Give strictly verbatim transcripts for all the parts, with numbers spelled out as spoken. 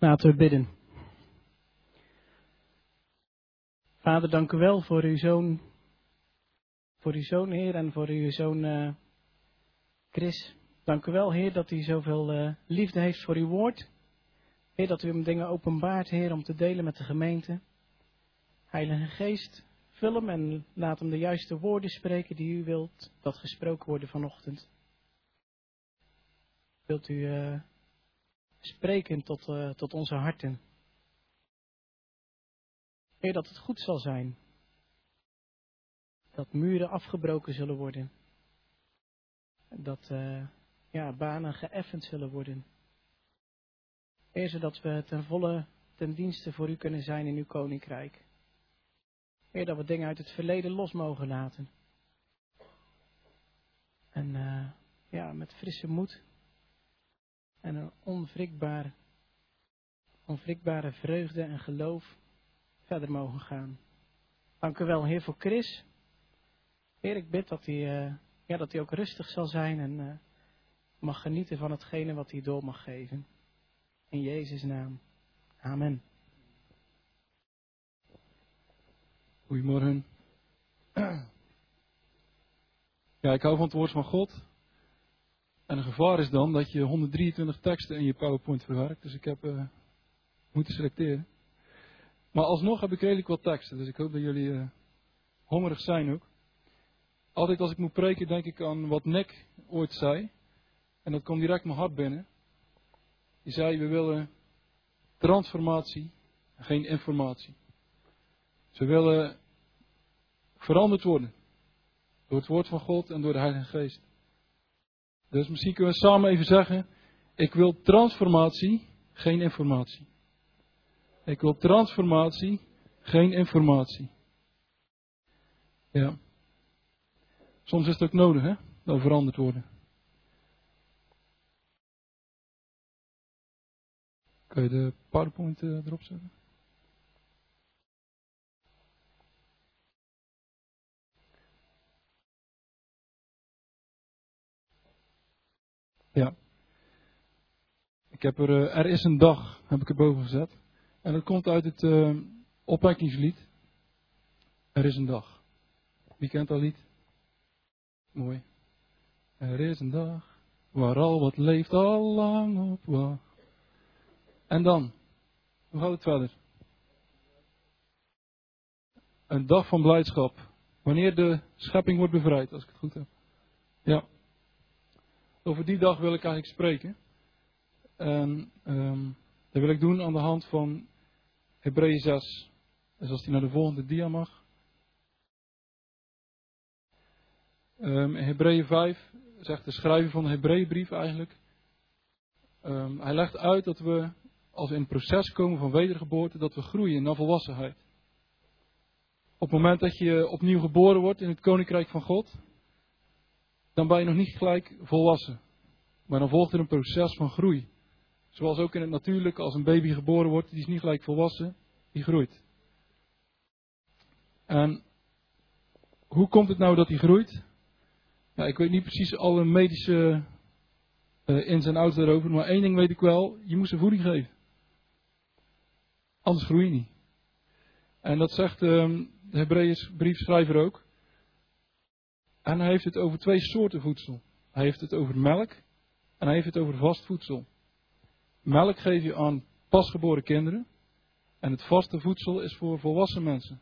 Laten we bidden. Vader, dank u wel voor uw zoon, voor uw zoon, Heer, en voor uw zoon uh, Chris. Dank u wel, Heer, dat u zoveel uh, liefde heeft voor uw woord. Heer, dat u hem dingen openbaart, Heer, om te delen met de gemeente. Heilige Geest, vul hem en laat hem de juiste woorden spreken die u wilt dat gesproken worden vanochtend. Wilt u uh, spreken tot, uh, tot onze harten. Heer, dat het goed zal zijn. Dat muren afgebroken zullen worden. Dat uh, ja, banen geëffend zullen worden. Heer, zodat we ten volle ten dienste voor u kunnen zijn in uw koninkrijk. Heer, dat we dingen uit het verleden los mogen laten. En uh, ja, met frisse moed. En een onwrikbaar, onwrikbare vreugde en geloof verder mogen gaan. Dank u wel, Heer, voor Chris. Heer, ik bid dat hij, uh, ja, dat hij ook rustig zal zijn en uh, mag genieten van hetgene wat hij door mag geven. In Jezus' naam. Amen. Goedemorgen. Ja, ik hou van het woord van God. En een gevaar is dan dat je honderddrieëntwintig teksten in je PowerPoint verwerkt. Dus ik heb uh, moeten selecteren. Maar alsnog heb ik redelijk wat teksten. Dus ik hoop dat jullie uh, hongerig zijn ook. Altijd als ik moet preken denk ik aan wat Nick ooit zei. En dat komt direct mijn hart binnen. Die zei, we willen transformatie, geen informatie. Ze willen veranderd worden. Door het woord van God en door de Heilige Geest. Dus misschien kunnen we samen even zeggen, ik wil transformatie, geen informatie. Ik wil transformatie, geen informatie. Ja. Soms is het ook nodig, hè, dat we veranderd worden. Kun je de PowerPoint uh, erop zetten? Ja. Ik heb er, uh, er is een dag, heb ik erboven gezet. En dat komt uit het uh, opwekkingslied. Er is een dag. Wie kent dat lied? Mooi. Er is een dag, waar al wat leeft al lang op wacht. En dan? Hoe gaat het verder? Een dag van blijdschap. Wanneer de schepping wordt bevrijd, als ik het goed heb. Ja. Over die dag wil ik eigenlijk spreken. En um, dat wil ik doen aan de hand van Hebreeën zes. Dus als die naar de volgende dia mag. Um, in Hebreeën vijf zegt de schrijver van de Hebreeënbrief eigenlijk. Um, hij legt uit dat we, als we in het proces komen van wedergeboorte, dat we groeien naar volwassenheid. Op het moment dat je opnieuw geboren wordt in het koninkrijk van God, dan ben je nog niet gelijk volwassen. Maar dan volgt er een proces van groei. Zoals ook in het natuurlijke, als een baby geboren wordt, die is niet gelijk volwassen, die groeit. En hoe komt het nou dat die groeit? Ja, ik weet niet precies alle medische uh, ins en outs daarover, maar één ding weet ik wel, je moet ze voeding geven. Anders groei je niet. En dat zegt um, de Hebreeën briefschrijver ook. En hij heeft het over twee soorten voedsel. Hij heeft het over melk en hij heeft het over vast voedsel. Melk geef je aan pasgeboren kinderen en het vaste voedsel is voor volwassen mensen.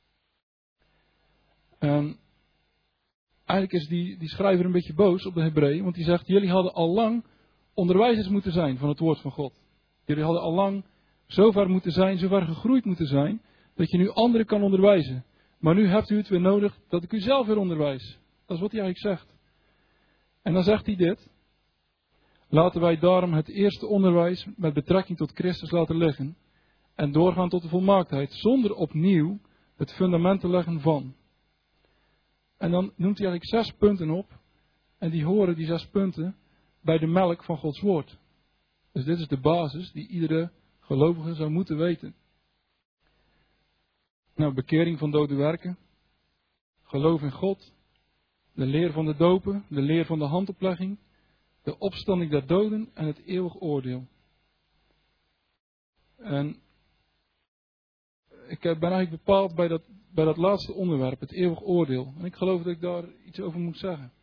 En eigenlijk is die, die schrijver een beetje boos op de Hebreeën, want die zegt, jullie hadden al lang onderwijzers moeten zijn van het woord van God. Jullie hadden al lang zover moeten zijn, zover gegroeid moeten zijn, dat je nu anderen kan onderwijzen. Maar nu hebt u het weer nodig dat ik u zelf weer onderwijs. Dat is wat hij eigenlijk zegt. En dan zegt hij dit. Laten wij daarom het eerste onderwijs met betrekking tot Christus laten liggen. En doorgaan tot de volmaaktheid. Zonder opnieuw het fundament te leggen van. En dan noemt hij eigenlijk zes punten op. En die horen, die zes punten, bij de melk van Gods woord. Dus dit is de basis die iedere gelovige zou moeten weten. Nou, bekering van dode werken. Geloof in God. De leer van de dopen. De leer van de handoplegging. De opstanding der doden en het eeuwig oordeel. En ik ben eigenlijk bepaald bij dat, bij dat laatste onderwerp, het eeuwig oordeel. En ik geloof dat ik daar iets over moet zeggen.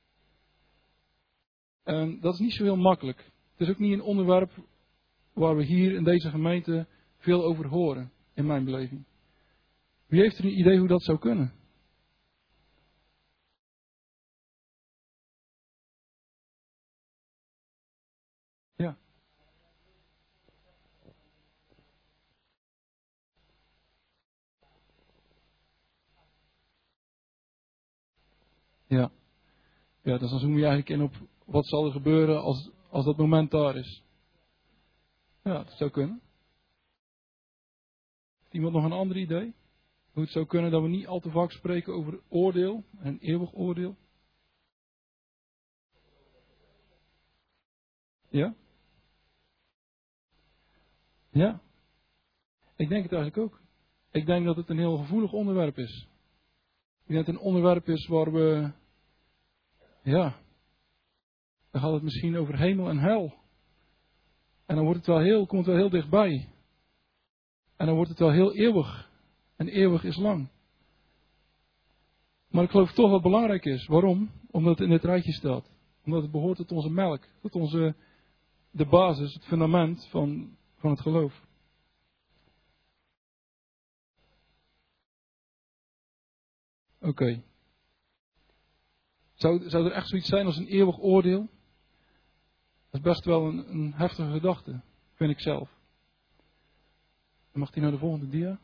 En dat is niet zo heel makkelijk. Het is ook niet een onderwerp waar we hier in deze gemeente veel over horen, in mijn beleving. Wie heeft er een idee hoe dat zou kunnen? Ja. Ja. Ja, dus dan zoom je eigenlijk in op wat zal er gebeuren als, als dat moment daar is. Ja, dat zou kunnen. Heeft iemand nog een ander idee? Hoe het zou kunnen dat we niet al te vaak spreken over oordeel en eeuwig oordeel? Ja? Ja. Ik denk het eigenlijk ook. Ik denk dat het een heel gevoelig onderwerp is. Ik denk dat het een onderwerp is waar we, ja, dan gaat het misschien over hemel en hel. En dan wordt het wel heel, komt het wel heel dichtbij. En dan wordt het wel heel eeuwig. En eeuwig is lang. Maar ik geloof toch wat belangrijk is. Waarom? Omdat het in dit rijtje staat. Omdat het behoort tot onze melk. Tot onze, de basis, het fundament van, van het geloof. Oké. Okay. Zou, zou er echt zoiets zijn als een eeuwig oordeel? Dat is best wel een, een heftige gedachte. Vind ik zelf. Mag die naar de volgende dia?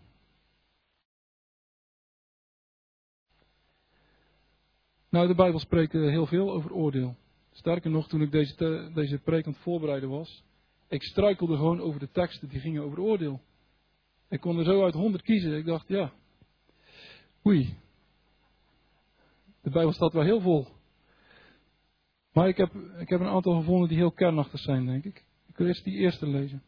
Nou, de Bijbel spreekt heel veel over oordeel. Sterker nog, toen ik deze, te, deze preek aan het voorbereiden was, ik struikelde gewoon over de teksten die gingen over oordeel. Ik kon er zo uit honderd kiezen. Ik dacht, ja, oei. De Bijbel staat wel heel vol. Maar ik heb, ik heb een aantal gevonden die heel kernachtig zijn, denk ik. Ik wil eerst die eerste lezen.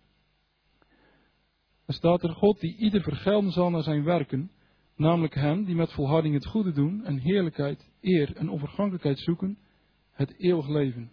Er staat er: God die ieder vergelden zal naar zijn werken, namelijk hen die met volharding het goede doen en heerlijkheid, eer en onvergankelijkheid zoeken, het eeuwig leven.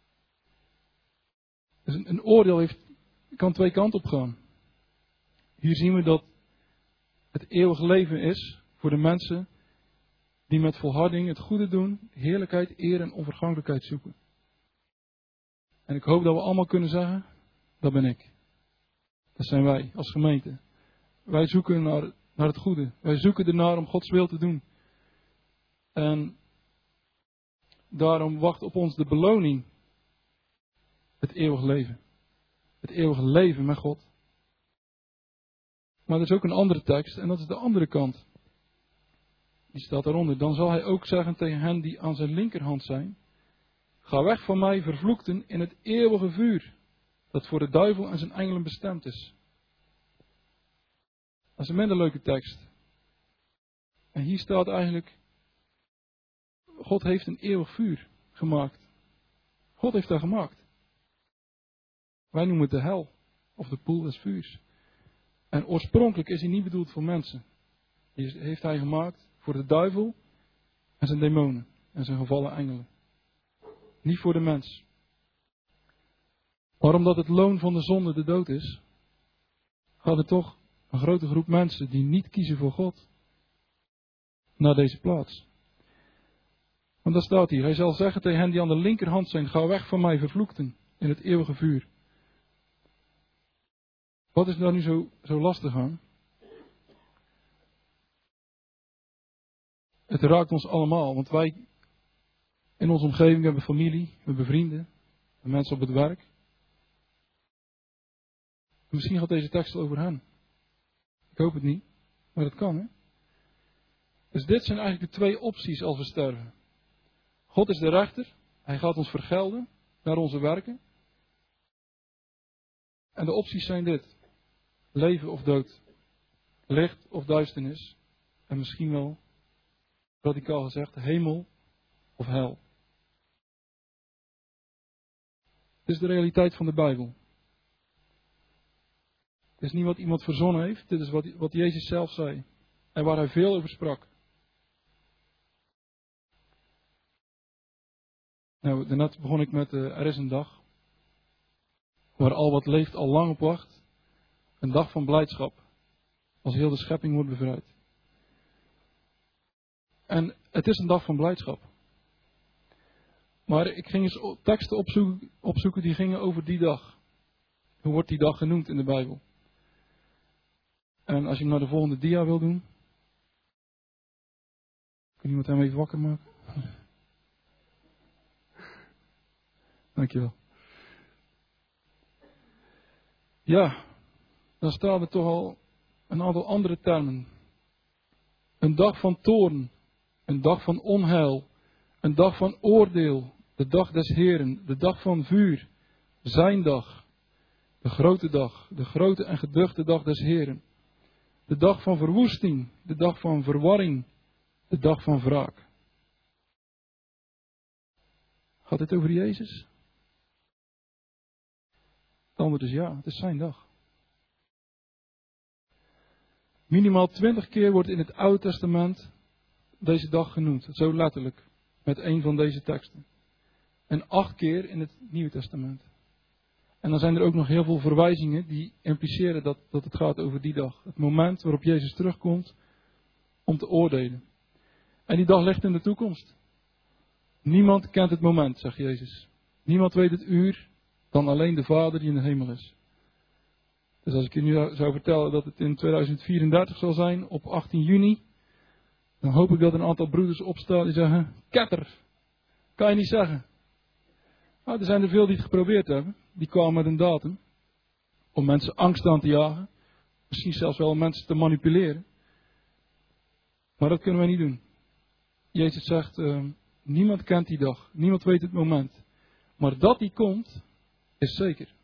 Dus een, een oordeel heeft, kan twee kanten op gaan. Hier zien we dat het eeuwig leven is voor de mensen die met volharding het goede doen, heerlijkheid, eer en onvergankelijkheid zoeken. En ik hoop dat we allemaal kunnen zeggen, dat ben ik. Dat zijn wij als gemeente. Wij zoeken naar, naar het goede. Wij zoeken ernaar om Gods wil te doen. En daarom wacht op ons de beloning. Het eeuwig leven. Het eeuwige leven met God. Maar er is ook een andere tekst en dat is de andere kant. Die staat daaronder. Dan zal hij ook zeggen tegen hen die aan zijn linkerhand zijn: ga weg van mij, vervloekten, in het eeuwige vuur, dat voor de duivel en zijn engelen bestemd is. Dat is een minder leuke tekst. En hier staat eigenlijk: God heeft een eeuwig vuur gemaakt. God heeft dat gemaakt. Wij noemen het de hel, of de poel des vuurs. En oorspronkelijk is hij niet bedoeld voor mensen. Die heeft hij gemaakt voor de duivel en zijn demonen en zijn gevallen engelen. Niet voor de mens. Maar omdat het loon van de zonde de dood is, gaat er toch een grote groep mensen die niet kiezen voor God naar deze plaats. Want daar staat hier: hij zal zeggen tegen hen die aan de linkerhand zijn: ga weg van mij, vervloekten, in het eeuwige vuur. Wat is daar nu zo, zo lastig aan? Het raakt ons allemaal, want wij in onze omgeving hebben familie, we hebben vrienden, en mensen op het werk. En misschien gaat deze tekst over hen. Ik hoop het niet, maar dat kan, hè? Dus dit zijn eigenlijk de twee opties als we sterven. God is de rechter, hij gaat ons vergelden naar onze werken. En de opties zijn dit: leven of dood, licht of duisternis, en misschien wel, radicaal gezegd, hemel of hel. Dit is de realiteit van de Bijbel. Dit is niet wat iemand verzonnen heeft, dit is wat, wat Jezus zelf zei. En waar hij veel over sprak. Nou, daarnet begon ik met, uh, er is een dag waar al wat leeft al lang op wacht. Een dag van blijdschap. Als heel de schepping wordt bevrijd. En het is een dag van blijdschap. Maar ik ging eens teksten opzoeken, opzoeken die gingen over die dag. Hoe wordt die dag genoemd in de Bijbel? En als je hem naar de volgende dia wil doen. Kan iemand hem even wakker maken? Dankjewel. Ja, dan staan er toch al een aantal andere termen. Een dag van toorn. Een dag van onheil. Een dag van oordeel. De dag des Heren. De dag van vuur. Zijn dag. De grote dag. De grote en geduchte dag des Heren. De dag van verwoesting. De dag van verwarring. De dag van wraak. Gaat dit over Jezus? Het antwoord is ja, het is zijn dag. Minimaal twintig keer wordt in het Oude Testament deze dag genoemd. Zo letterlijk. Met een van deze teksten. En acht keer in het Nieuwe Testament. En dan zijn er ook nog heel veel verwijzingen die impliceren dat, dat het gaat over die dag. Het moment waarop Jezus terugkomt om te oordelen. En die dag ligt in de toekomst. Niemand kent het moment, zegt Jezus. Niemand weet het uur dan alleen de Vader die in de hemel is. Dus als ik je nu zou vertellen dat het in tweeduizend vierendertig zal zijn, op achttien juni, dan hoop ik dat een aantal broeders opstaan die zeggen, ketter, kan je niet zeggen. Nou, er zijn er veel die het geprobeerd hebben. Die kwamen met een datum. Om mensen angst aan te jagen. Misschien zelfs wel om mensen te manipuleren. Maar dat kunnen wij niet doen. Jezus zegt, uh, niemand kent die dag. Niemand weet het moment. Maar dat die komt, is zeker.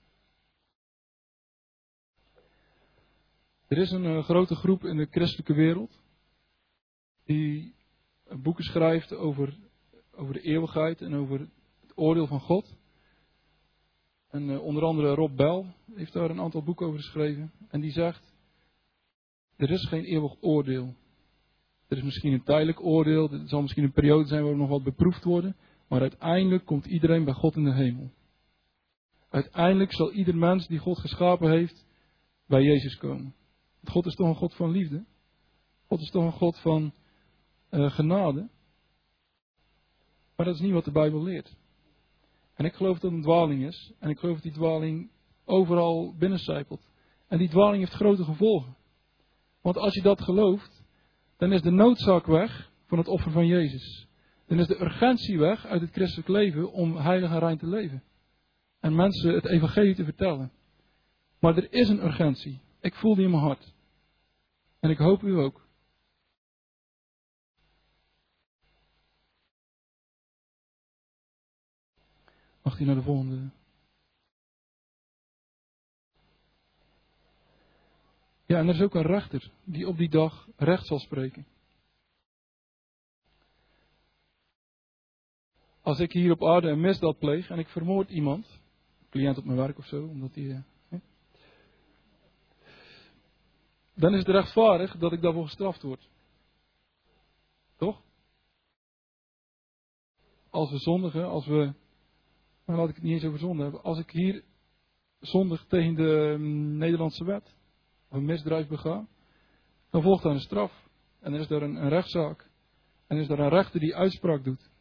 Er is een uh, grote groep in de christelijke wereld. Die boeken schrijft over, over de eeuwigheid en over het oordeel van God. En uh, onder andere Rob Bell heeft daar een aantal boeken over geschreven. En die zegt, er is geen eeuwig oordeel. Er is misschien een tijdelijk oordeel. Er zal misschien een periode zijn waar we nog wat beproefd worden. Maar uiteindelijk komt iedereen bij God in de hemel. Uiteindelijk zal ieder mens die God geschapen heeft bij Jezus komen. Want God is toch een God van liefde. God is toch een God van uh, genade. Maar dat is niet wat de Bijbel leert. En ik geloof dat het een dwaling is. En ik geloof dat die dwaling overal binnencijpelt. En die dwaling heeft grote gevolgen. Want als je dat gelooft, dan is de noodzaak weg van het offer van Jezus. Dan is de urgentie weg uit het christelijk leven om heilig en rein te leven. En mensen het evangelie te vertellen. Maar er is een urgentie. Ik voel die in mijn hart. En ik hoop u ook. Mag hij naar de volgende? Ja, en er is ook een rechter die op die dag recht zal spreken. Als ik hier op aarde een misdaad pleeg en ik vermoord iemand, een cliënt op mijn werk of zo, omdat hij... Eh, dan is het rechtvaardig dat ik daarvoor gestraft word. Toch? Als we zondigen, als we... Maar laat ik het niet eens over zonde hebben. Als ik hier zondig tegen de um, Nederlandse wet, of een misdrijf bega, dan volgt daar een straf. En er is daar een, een rechtszaak. En er is daar een rechter die uitspraak doet.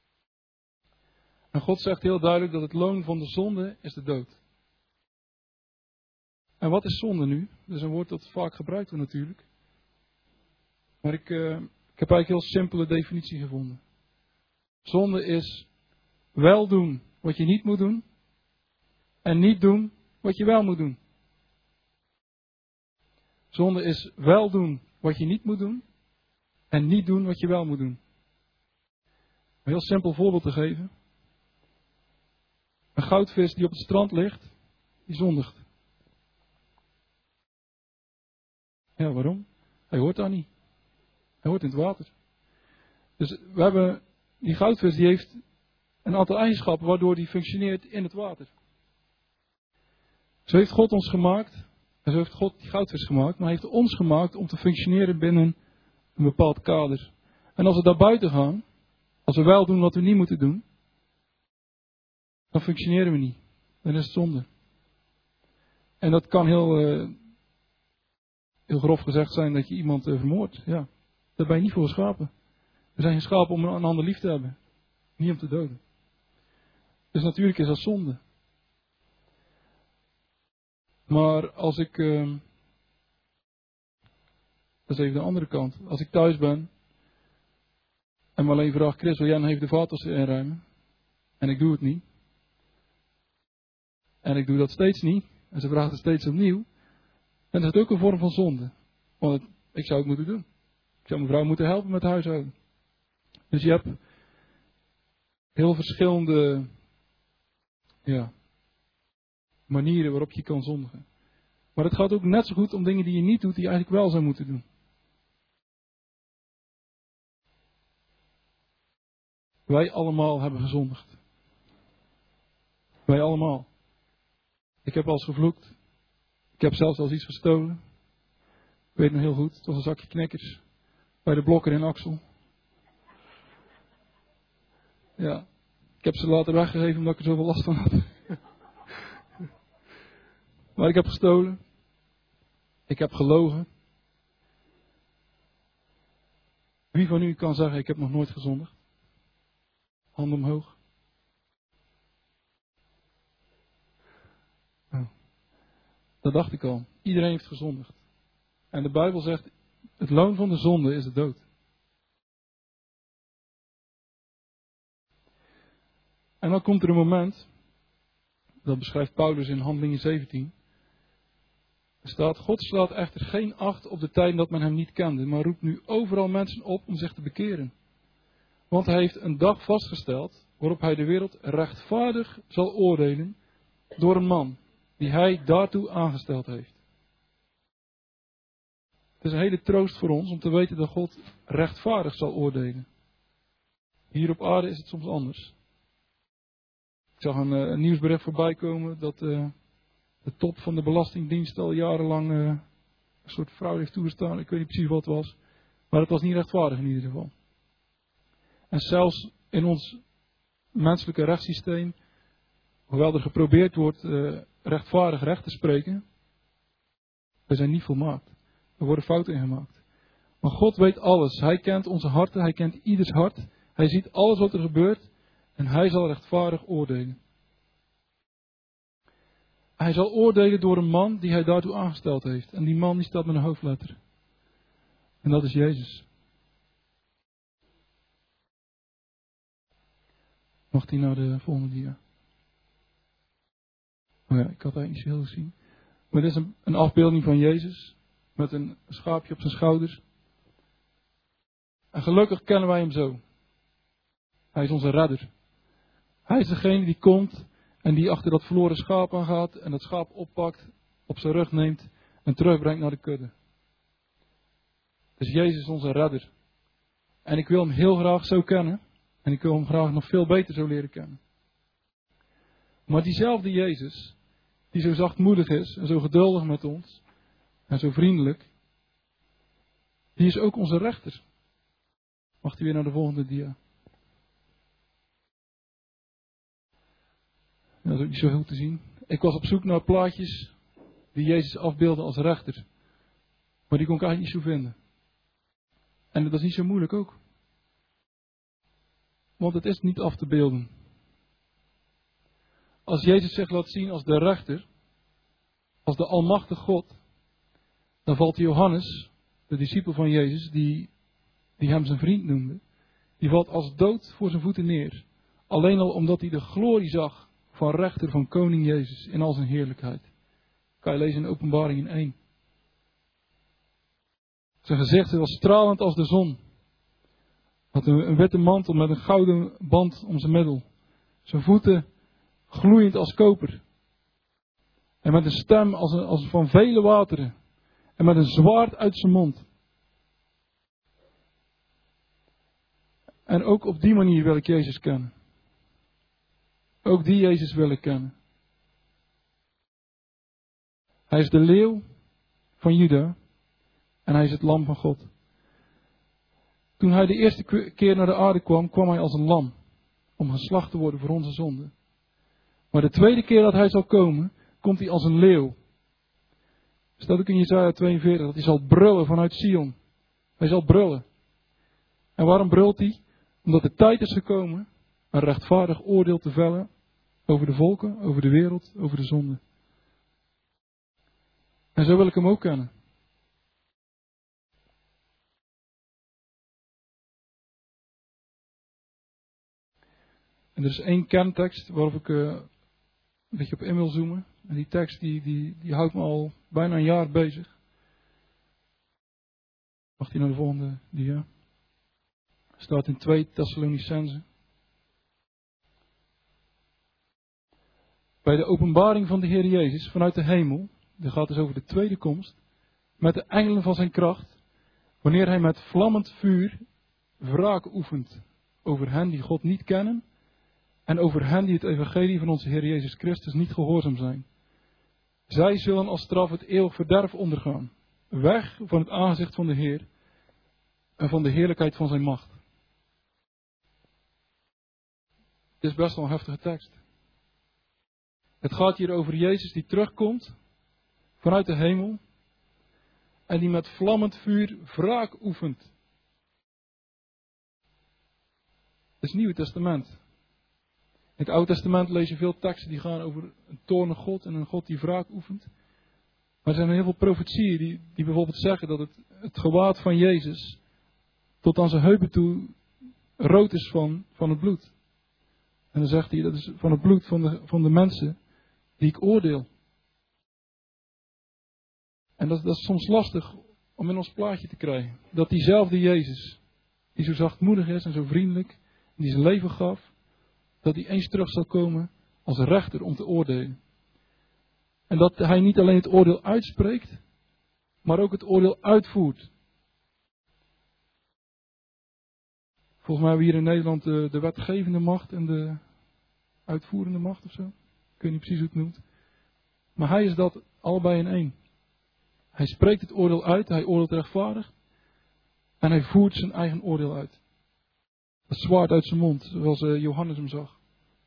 En God zegt heel duidelijk dat het loon van de zonde is de dood. En wat is zonde nu? Dat is een woord dat vaak gebruikt wordt natuurlijk. Maar ik, uh, ik heb eigenlijk een heel simpele definitie gevonden. Zonde is wel doen wat je niet moet doen. En niet doen wat je wel moet doen. Zonde is wel doen wat je niet moet doen. En niet doen wat je wel moet doen. Een heel simpel voorbeeld te geven. Een goudvis die op het strand ligt, die zondigt. Ja, waarom? Hij hoort daar niet. Hij hoort in het water. Dus we hebben, die goudvis die heeft een aantal eigenschappen waardoor die functioneert in het water. Zo heeft God ons gemaakt, en zo heeft God die goudvis gemaakt, maar hij heeft ons gemaakt om te functioneren binnen een bepaald kader. En als we daar buiten gaan, als we wel doen wat we niet moeten doen, dan functioneren we niet. Dan is het zonde. En dat kan heel uh, heel grof gezegd zijn dat je iemand uh, vermoordt. Ja, daar ben je niet voor geschapen. We zijn geschapen om een ander lief te hebben. Niet om te doden. Dus natuurlijk is dat zonde. Maar als ik... Uh, dat is even de andere kant. Als ik thuis ben en me alleen vraag, Chris, wil jij nog even de vaatwas inruimen? En ik doe het niet. En ik doe dat steeds niet. En ze vraagt het steeds opnieuw. Dan is het ook een vorm van zonde. Want het, ik zou het moeten doen. Ik zou mijn vrouw moeten helpen met het huishouden. Dus je hebt heel verschillende ja, manieren waarop je kan zondigen. Maar het gaat ook net zo goed om dingen die je niet doet, die je eigenlijk wel zou moeten doen. Wij allemaal hebben gezondigd. Wij allemaal. Ik heb al eens gevloekt. Ik heb zelfs al eens iets gestolen. Ik weet nog heel goed, het was een zakje knekkers. Bij de Blokker in Axel. Ja, ik heb ze later weggegeven omdat ik er zoveel last van had. Maar ik heb gestolen. Ik heb gelogen. Wie van u kan zeggen, ik heb nog nooit gezondigd? Hand omhoog. Oh. Dat dacht ik al. Iedereen heeft gezondigd. En de Bijbel zegt, het loon van de zonde is de dood. En dan komt er een moment, dat beschrijft Paulus in Handelingen zeventien. Er staat, God slaat echter geen acht op de tijd dat men hem niet kende, maar roept nu overal mensen op om zich te bekeren. Want hij heeft een dag vastgesteld waarop hij de wereld rechtvaardig zal oordelen door een man die hij daartoe aangesteld heeft. Het is een hele troost voor ons om te weten dat God rechtvaardig zal oordelen. Hier op aarde is het soms anders. Ik zag een, uh, een nieuwsbericht voorbij komen dat uh, de top van de Belastingdienst al jarenlang uh, een soort fraude heeft toegestaan. Ik weet niet precies wat het was. Maar het was niet rechtvaardig in ieder geval. En zelfs in ons menselijke rechtssysteem, hoewel er geprobeerd wordt uh, rechtvaardig recht te spreken, we zijn niet volmaakt. Er worden fouten in gemaakt. Maar God weet alles. Hij kent onze harten, hij kent ieders hart. Hij ziet alles wat er gebeurt en hij zal rechtvaardig oordelen. Hij zal oordelen door een man die hij daartoe aangesteld heeft. En die man die staat met een hoofdletter. En dat is Jezus. Mag die naar de volgende dia? Oh ja, ik had eigenlijk niet zo heel gezien. Maar dit is een, een afbeelding van Jezus. Met een schaapje op zijn schouders. En gelukkig kennen wij hem zo. Hij is onze redder. Hij is degene die komt en die achter dat verloren schaap aangaat. En dat schaap oppakt, op zijn rug neemt en terugbrengt naar de kudde. Dus Jezus is onze redder. En ik wil hem heel graag zo kennen. En ik wil hem graag nog veel beter zo leren kennen. Maar diezelfde Jezus, die zo zachtmoedig is en zo geduldig met ons. En zo vriendelijk. Die is ook onze rechter. Mag hij weer naar de volgende dia. Ja, dat is ook niet zo heel te zien. Ik was op zoek naar plaatjes die Jezus afbeelden als rechter. Maar die kon ik eigenlijk niet zo vinden. En dat is niet zo moeilijk ook. Want het is niet af te beelden. Als Jezus zich laat zien als de rechter, als de almachtige God, dan valt Johannes, de discipel van Jezus, die, die hem zijn vriend noemde, die valt als dood voor zijn voeten neer. Alleen al omdat hij de glorie zag van rechter van koning Jezus in al zijn heerlijkheid. Kan je lezen in Openbaring in één. Zijn gezicht was stralend als de zon. Had een, een witte mantel met een gouden band om zijn middel. Zijn voeten gloeiend als koper. En met een stem als, een, als van vele wateren. En met een zwaard uit zijn mond. En ook op die manier wil ik Jezus kennen. Ook die Jezus wil ik kennen. Hij is de leeuw van Juda. En hij is het lam van God. Toen hij de eerste keer naar de aarde kwam, kwam hij als een lam. Om geslacht te worden voor onze zonden. Maar de tweede keer dat hij zal komen, komt hij als een leeuw. Staat ook in Jesaja tweeënveertig dat hij zal brullen vanuit Sion. Hij zal brullen. En waarom brult hij? Omdat de tijd is gekomen een rechtvaardig oordeel te vellen over de volken, over de wereld, over de zonde. En zo wil ik hem ook kennen. En er is één kerntekst waarop ik uh, een beetje op in wil zoomen. En die tekst die, die, die houdt me al bijna een jaar bezig. Mag die naar de volgende dia? Staat in twee Thessalonicenzen. Bij de openbaring van de Heer Jezus vanuit de hemel, dat gaat dus over de tweede komst, met de engelen van zijn kracht, wanneer hij met vlammend vuur wraak oefent over hen die God niet kennen en over hen die het evangelie van onze Heer Jezus Christus niet gehoorzaam zijn. Zij zullen als straf het eeuwig verderf ondergaan, weg van het aangezicht van de Heer en van de heerlijkheid van zijn macht. Dit is best wel een heftige tekst. Het gaat hier over Jezus die terugkomt vanuit de hemel en die met vlammend vuur wraak oefent. Het is het Nieuwe Testament. In het Oude Testament lees je veel teksten die gaan over een toornig God en een God die wraak oefent. Maar er zijn heel veel profetieën die, die bijvoorbeeld zeggen dat het, het gewaad van Jezus tot aan zijn heupen toe rood is van, van het bloed. En dan zegt hij dat is van het bloed van de, van de mensen die ik oordeel. En dat, dat is soms lastig om in ons plaatje te krijgen. Dat diezelfde Jezus, die zo zachtmoedig is en zo vriendelijk, en die zijn leven gaf, dat hij eens terug zal komen als rechter om te oordelen. En dat hij niet alleen het oordeel uitspreekt, maar ook het oordeel uitvoert. Volgens mij hebben we hier in Nederland de, de wetgevende macht en de uitvoerende macht of zo. Ik weet niet precies hoe het noemt. Maar hij is dat allebei in één. Hij spreekt het oordeel uit, hij oordeelt rechtvaardig. En hij voert zijn eigen oordeel uit. Het zwaard uit zijn mond, zoals uh, Johannes hem zag.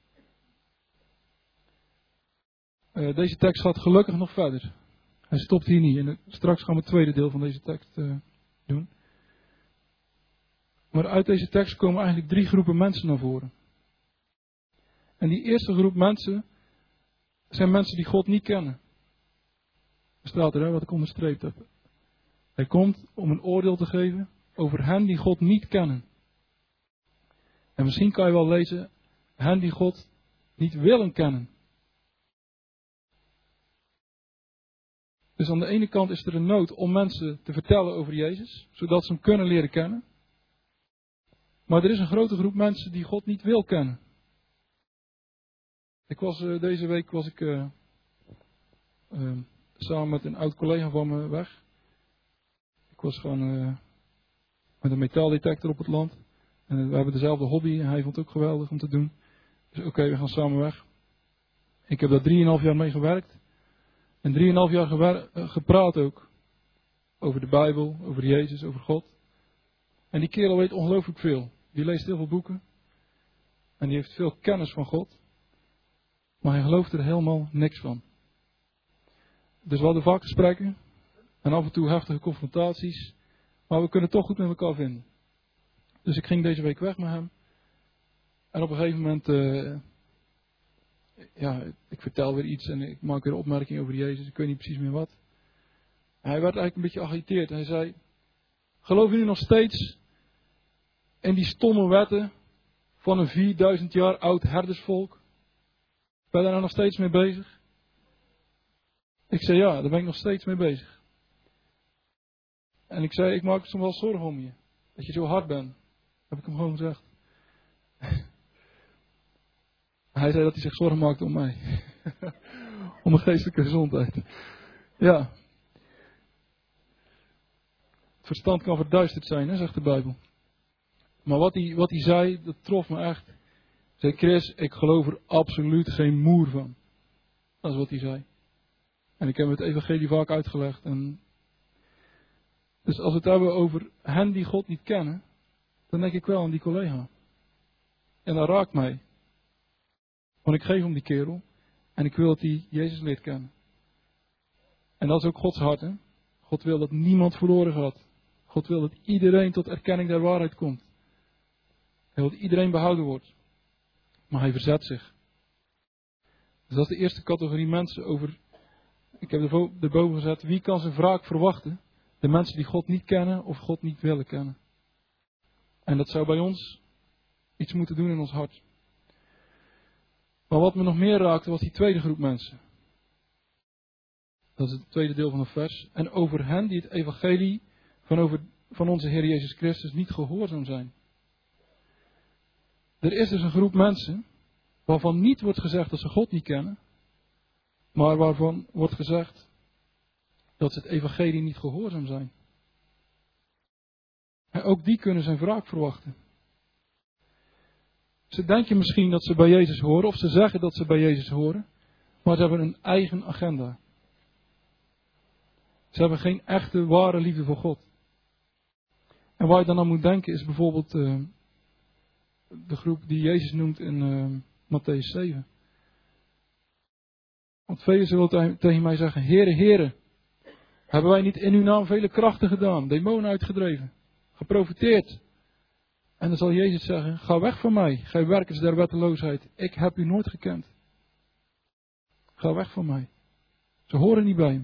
Uh, deze tekst gaat gelukkig nog verder. Hij stopt hier niet. En straks gaan we het tweede deel van deze tekst uh, doen. Maar uit deze tekst komen eigenlijk drie groepen mensen naar voren. En die eerste groep mensen zijn mensen die God niet kennen. Er staat er, hè, wat ik onderstreept heb. Hij komt om een oordeel te geven over hen die God niet kennen. En misschien kan je wel lezen, hen die God niet willen kennen. Dus aan de ene kant is er een nood om mensen te vertellen over Jezus, zodat ze hem kunnen leren kennen. Maar er is een grote groep mensen die God niet wil kennen. Ik was uh, deze week was ik uh, uh, samen met een oud collega van me weg. Ik was gewoon uh, met een metaaldetector op het land. En uh, we hebben dezelfde hobby en hij vond het ook geweldig om te doen. Dus oké, okay, we gaan samen weg. Ik heb daar drieënhalf jaar mee gewerkt. En drieënhalf jaar gewer- uh, gepraat ook. Over de Bijbel, over Jezus, over God. En die kerel weet ongelooflijk veel. Die leest heel veel boeken. En die heeft veel kennis van God. Maar hij gelooft er helemaal niks van. Dus we hadden vaak gesprekken. En af en toe heftige confrontaties. Maar we kunnen het toch goed met elkaar vinden. Dus ik ging deze week weg met hem. En op een gegeven moment... Uh, ja, ik vertel weer iets en ik maak weer een opmerking over Jezus. Ik weet niet precies meer wat. Hij werd eigenlijk een beetje geagiteerd. Hij zei... Geloof je nu nog steeds in die stomme wetten van een vierduizend jaar oud herdersvolk? Ben je daar nou nog steeds mee bezig? Ik zei ja, daar ben ik nog steeds mee bezig. En ik zei, ik maak me soms wel zorgen om je. Dat je zo hard bent. Heb ik hem gewoon gezegd. Hij zei dat hij zich zorgen maakte om mij. Om mijn geestelijke gezondheid. Ja. Het verstand kan verduisterd zijn, hè, zegt de Bijbel. Maar wat hij, wat hij zei, dat trof me echt. Hij zei, Chris, ik geloof er absoluut geen moer van. Dat is wat hij zei. En ik heb het evangelie vaak uitgelegd. En dus als we het hebben over hen die God niet kennen, dan denk ik wel aan die collega. En dat raakt mij. Want ik geef om die kerel. En ik wil dat hij Jezus leert kennen. En dat is ook Gods hart. Hè? God wil dat niemand verloren gaat. God wil dat iedereen tot erkenning der waarheid komt. Hij wil dat iedereen behouden wordt. Maar hij verzet zich. Dus dat is de eerste categorie mensen over. Ik heb erboven gezet. Wie kan zijn wraak verwachten? De mensen die God niet kennen of God niet willen kennen. En dat zou bij ons iets moeten doen in ons hart. Maar wat me nog meer raakte was die tweede groep mensen. Dat is het tweede deel van het vers. En over hen die het evangelie van, over, van onze Heer Jezus Christus niet gehoorzaam zijn. Er is dus een groep mensen waarvan niet wordt gezegd dat ze God niet kennen. Maar waarvan wordt gezegd dat ze het evangelie niet gehoorzaam zijn. En ook die kunnen zijn wraak verwachten. Ze denken misschien dat ze bij Jezus horen, of ze zeggen dat ze bij Jezus horen, maar ze hebben een eigen agenda. Ze hebben geen echte, ware liefde voor God. En waar je dan aan moet denken is bijvoorbeeld uh, de groep die Jezus noemt in uh, Matthäus zeven. Want velen zullen tegen mij zeggen, Heere, Heere, hebben wij niet in uw naam vele krachten gedaan, demonen uitgedreven, geprofiteerd? En dan zal Jezus zeggen, ga weg van mij, gij werkers der wetteloosheid, ik heb u nooit gekend. Ga weg van mij. Ze horen niet bij hem.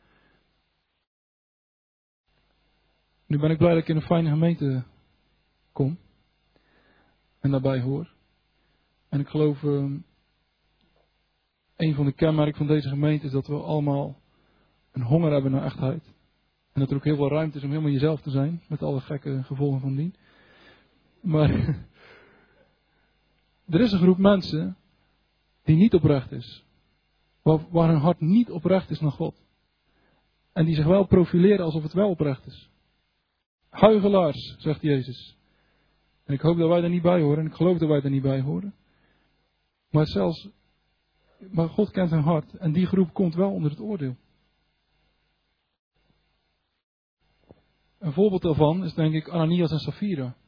Nu ben ik blij dat ik in een fijne gemeente kom. En daarbij hoor. En ik geloof, uh, een van de kenmerken van deze gemeente is dat we allemaal een honger hebben naar echtheid. En dat er ook heel veel ruimte is om helemaal jezelf te zijn. Met alle gekke gevolgen van dien. Maar er is een groep mensen die niet oprecht is. Waar, waar hun hart niet oprecht is naar God. En die zich wel profileren alsof het wel oprecht is. Huigelaars, zegt Jezus. En ik hoop dat wij daar niet bij horen. En ik geloof dat wij daar niet bij horen. Maar zelfs, maar God kent hun hart. En die groep komt wel onder het oordeel. Een voorbeeld daarvan is denk ik Ananias en Safira.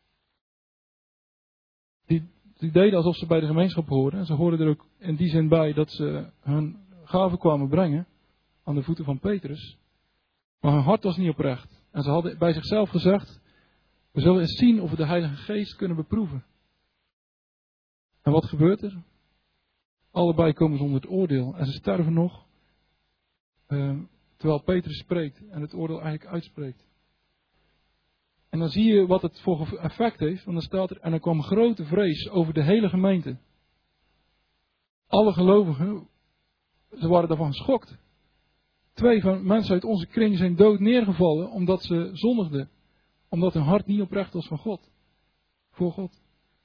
Die, die deden alsof ze bij de gemeenschap hoorden. En ze hoorden er ook in die zin bij dat ze hun gaven kwamen brengen. Aan de voeten van Petrus. Maar hun hart was niet oprecht. En ze hadden bij zichzelf gezegd, we zullen eens zien of we de Heilige Geest kunnen beproeven. En wat gebeurt er? Allebei komen ze onder het oordeel. En ze sterven nog. Uh, terwijl Petrus spreekt en het oordeel eigenlijk uitspreekt. En dan zie je wat het voor effect heeft. Want dan staat er, en er kwam grote vrees over de hele gemeente. Alle gelovigen, ze waren daarvan geschokt. Twee van mensen uit onze kring zijn dood neergevallen omdat ze zondigden. Omdat hun hart niet oprecht was van God. Voor God.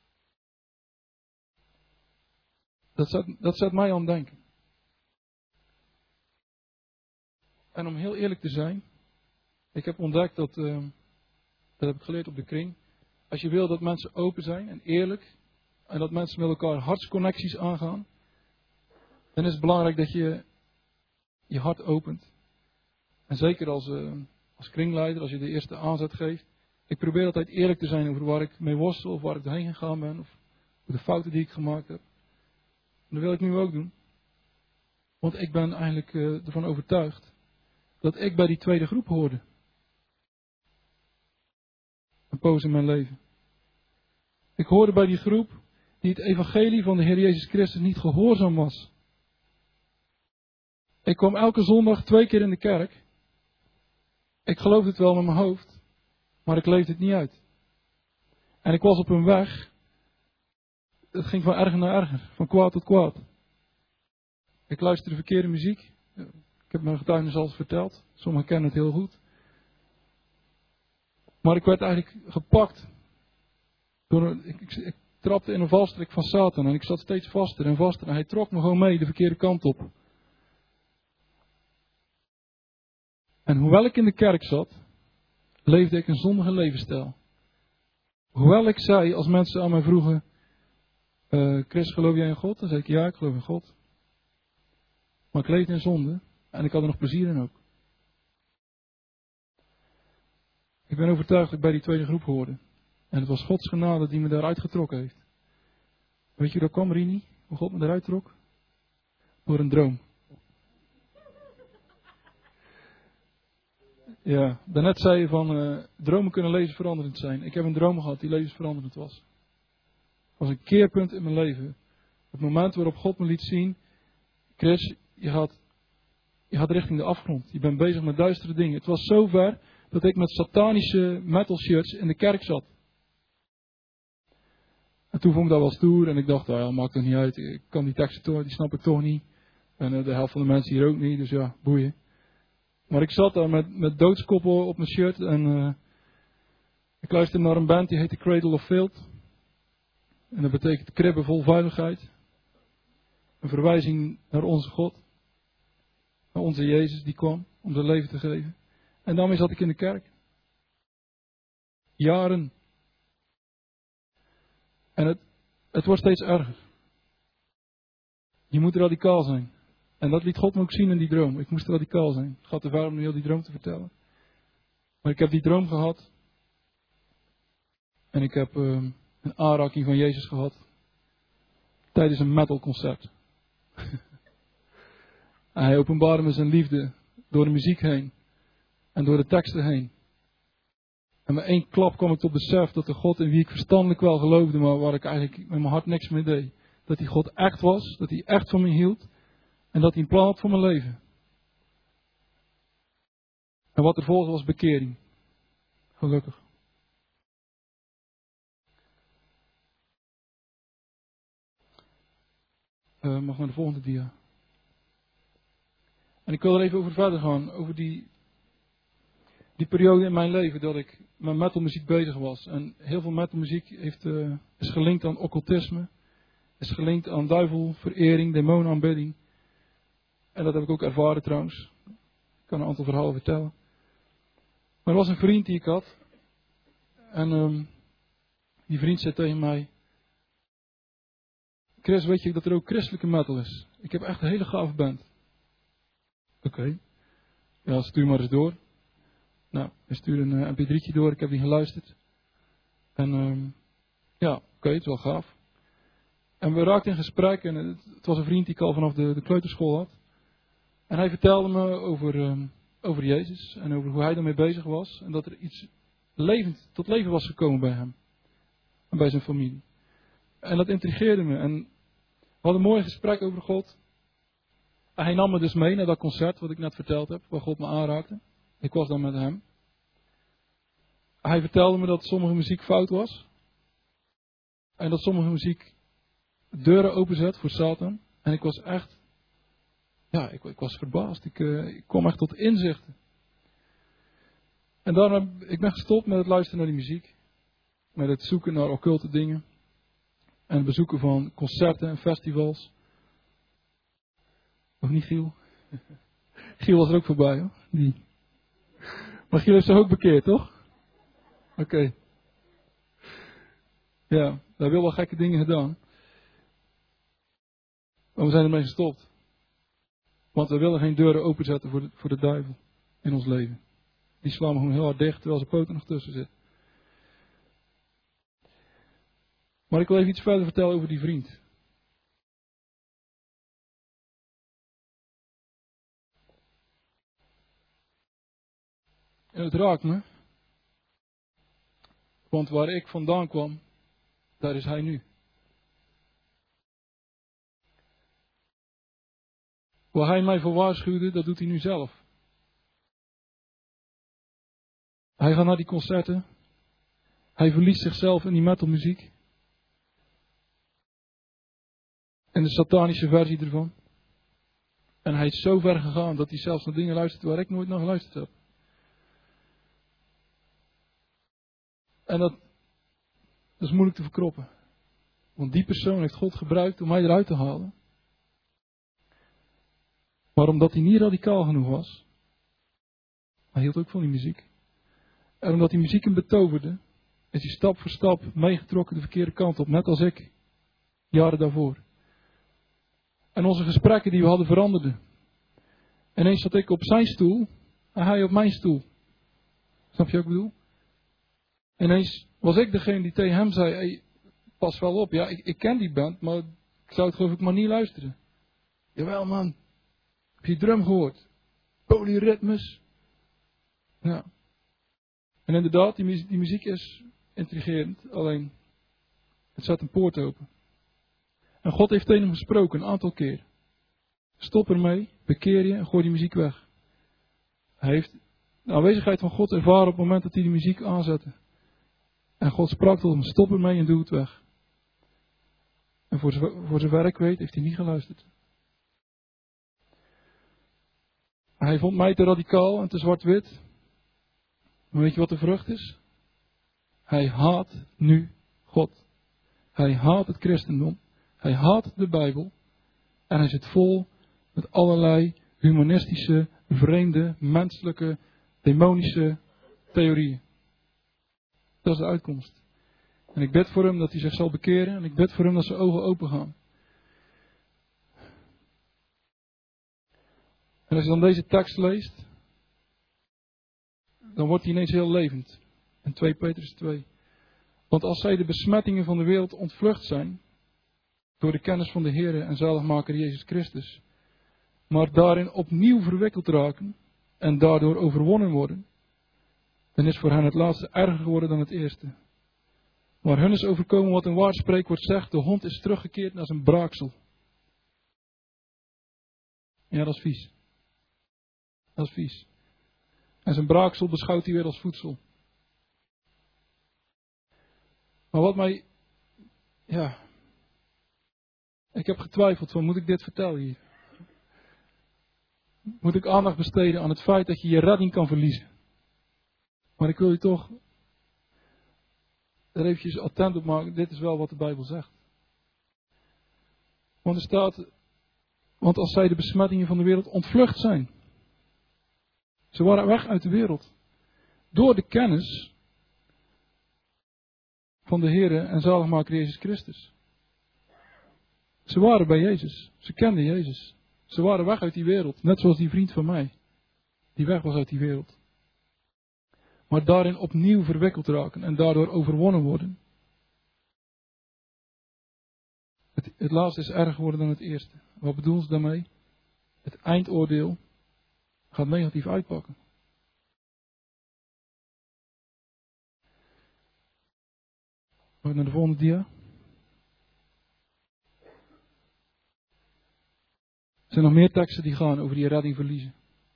Dat zet, dat zet mij aan het denken. En om heel eerlijk te zijn. Ik heb ontdekt dat, uh, dat heb ik geleerd op de kring. Als je wil dat mensen open zijn en eerlijk. En dat mensen met elkaar hartsconnecties aangaan. Dan is het belangrijk dat je je hart opent. En zeker als, uh, als kringleider, als je de eerste aanzet geeft. Ik probeer altijd eerlijk te zijn over waar ik mee worstel of waar ik doorheen gegaan ben. Of de fouten die ik gemaakt heb. En dat wil ik nu ook doen. Want ik ben eigenlijk uh, ervan overtuigd dat ik bij die tweede groep hoorde. Een poos in mijn leven. Ik hoorde bij die groep die het evangelie van de Heer Jezus Christus niet gehoorzaam was. Ik kwam elke zondag twee keer in de kerk. Ik geloofde het wel met mijn hoofd, maar ik leefde het niet uit. En ik was op een weg. Het ging van erger naar erger, van kwaad tot kwaad. Ik luisterde verkeerde muziek. Ik heb mijn getuigenis al eens verteld. Sommigen kennen het heel goed. Maar ik werd eigenlijk gepakt. Door een, ik, ik, ik trapte in een valstrik van Satan. En ik zat steeds vaster en vaster. En hij trok me gewoon mee de verkeerde kant op. En hoewel ik in de kerk zat, leefde ik een zondige levensstijl. Hoewel ik zei, als mensen aan mij vroegen, uh, Chris, geloof jij in God? Dan zei ik, ja, ik geloof in God. Maar ik leefde in zonde en ik had er nog plezier in ook. Ik ben overtuigd dat ik bij die tweede groep hoorde. En het was Gods genade die me daaruit getrokken heeft. Weet je hoe dat kwam, Rini? Hoe God me daaruit trok? Door een droom. Ja, daarnet zei je van uh, dromen kunnen levensveranderend zijn. Ik heb een droom gehad die levensveranderend was. Het was een keerpunt in mijn leven. Het moment waarop God me liet zien, Chris, je gaat, je gaat richting de afgrond. Je bent bezig met duistere dingen. Het was zo ver dat ik met satanische metal shirts in de kerk zat. En toen vond ik dat wel stoer en ik dacht, oh ja, maakt het niet uit. Ik kan die teksten toch, die snap ik toch niet. En uh, de helft van de mensen hier ook niet, dus ja, boeien. Maar ik zat daar met, met doodskoppen op mijn shirt en uh, ik luisterde naar een band die heette Cradle of Filth. En dat betekent kribben vol vuiligheid. Een verwijzing naar onze God. Naar onze Jezus die kwam om zijn leven te geven. En daarmee zat ik in de kerk. Jaren. En het, het wordt steeds erger. Je moet radicaal zijn. En dat liet God me ook zien in die droom. Ik moest radicaal zijn. Het gaat te ver om nu heel die droom te vertellen. Maar ik heb die droom gehad. En ik heb uh, een aanraking van Jezus gehad. Tijdens een metalconcert. En hij openbaarde me zijn liefde door de muziek heen. En door de teksten heen. En met één klap kwam ik tot besef dat de God in wie ik verstandelijk wel geloofde, maar waar ik eigenlijk met mijn hart niks mee deed. Dat die God echt was, dat hij echt van me hield. En dat hij een plan had voor mijn leven. En wat er volgde was bekering. Gelukkig. Uh, mag naar de volgende dia. En ik wil er even over verder gaan. Over die, die periode in mijn leven dat ik met metalmuziek bezig was. En heel veel metalmuziek heeft, uh, is gelinkt aan occultisme. Is gelinkt aan duivelverering, demonenaanbidding. En dat heb ik ook ervaren trouwens. Ik kan een aantal verhalen vertellen. Maar er was een vriend die ik had. En um, die vriend zei tegen mij: Chris, weet je dat er ook christelijke metal is? Ik heb echt een hele gave band. Oké. Okay. Ja, stuur maar eens door. Nou, hij stuurde een uh, M P drietje door. Ik heb die geluisterd. En um, ja, oké, okay, het is wel gaaf. En we raakten in gesprek. En het, het was een vriend die ik al vanaf de, de kleuterschool had. En hij vertelde me over, um, over Jezus. En over hoe hij daarmee bezig was. En dat er iets levend tot leven was gekomen bij hem. En bij zijn familie. En dat intrigeerde me. En we hadden een mooi gesprek over God. En hij nam me dus mee naar dat concert wat ik net verteld heb. Waar God me aanraakte. Ik was dan met hem. Hij vertelde me dat sommige muziek fout was. En dat sommige muziek deuren openzet voor Satan. En ik was echt... Ja, ik, ik was verbaasd. Ik, uh, ik kwam echt tot inzichten. En daarna ik ben gestopt met het luisteren naar die muziek. Met het zoeken naar occulte dingen. En het bezoeken van concerten en festivals. Of niet, Giel? Giel was er ook voorbij, hoor. Die. Maar Giel heeft zich ook bekeerd, toch? Oké. Okay. Ja, we hebben wel gekke dingen gedaan. Maar we zijn ermee gestopt. Want we willen geen deuren openzetten voor de, voor de duivel in ons leven. Die slaan we gewoon heel hard dicht, terwijl zijn poten nog tussen zitten. Maar ik wil even iets verder vertellen over die vriend. En het raakt me. Want waar ik vandaan kwam, daar is hij nu. Waar hij mij voor waarschuwde, dat doet hij nu zelf. Hij gaat naar die concerten. Hij verliest zichzelf in die metalmuziek. En de satanische versie ervan. En hij is zo ver gegaan dat hij zelfs naar dingen luistert waar ik nooit naar geluisterd heb. En dat, dat is moeilijk te verkroppen. Want die persoon heeft God gebruikt om mij eruit te halen. Maar omdat hij niet radicaal genoeg was. Hij hield ook van die muziek. En omdat die muziek hem betoverde. Is hij stap voor stap meegetrokken de verkeerde kant op. Net als ik. Jaren daarvoor. En onze gesprekken die we hadden veranderden. Ineens zat ik op zijn stoel. En hij op mijn stoel. Snap je wat ik bedoel? Ineens was ik degene die tegen hem zei. Hey, pas wel op. Ja, ik, ik ken die band. Maar ik zou het geloof ik maar niet luisteren. Jawel man. Heb je drum gehoord? Polyrythmus. Ja. En inderdaad, die muziek, die muziek is intrigerend. Alleen, het zet een poort open. En God heeft tegen hem gesproken, een aantal keer. Stop ermee, bekeer je en gooi die muziek weg. Hij heeft de aanwezigheid van God ervaren op het moment dat hij die muziek aanzette. En God sprak tot hem, stop ermee en doe het weg. En voor zover, voor zover ik weet, heeft hij niet geluisterd. Hij vond mij te radicaal en te zwart-wit. Maar weet je wat de vrucht is? Hij haat nu God. Hij haat het christendom. Hij haat de Bijbel. En hij zit vol met allerlei humanistische, vreemde, menselijke, demonische theorieën. Dat is de uitkomst. En ik bid voor hem dat hij zich zal bekeren. En ik bid voor hem dat zijn ogen open gaan. En als je dan deze tekst leest, dan wordt hij ineens heel levend. In twee Petrus twee. Want als zij de besmettingen van de wereld ontvlucht zijn, door de kennis van de Heer en zaligmaker Jezus Christus, maar daarin opnieuw verwikkeld raken en daardoor overwonnen worden, dan is voor hen het laatste erger geworden dan het eerste. Maar hun is overkomen wat een waar spreekwoord zegt, de hond is teruggekeerd naar zijn braaksel. Ja, dat is vies. Dat is vies. En zijn braaksel beschouwt hij weer als voedsel. Maar wat mij, ja, ik heb getwijfeld van, moet ik dit vertellen hier? Moet ik aandacht besteden aan het feit dat je je redding kan verliezen? Maar ik wil je toch er eventjes attent op maken, dit is wel wat de Bijbel zegt. Want er staat, want als zij de besmettingen van de wereld ontvlucht zijn. Ze waren weg uit de wereld. Door de kennis van de Heer en zaligmaker Jezus Christus. Ze waren bij Jezus. Ze kenden Jezus. Ze waren weg uit die wereld. Net zoals die vriend van mij. Die weg was uit die wereld. Maar daarin opnieuw verwikkeld raken. En daardoor overwonnen worden. Het, het laatste is erger geworden dan het eerste. Wat bedoelen ze daarmee? Het eindoordeel gaat negatief uitpakken. Gaan we naar de volgende dia. Er zijn nog meer teksten die gaan over die redding verliezen.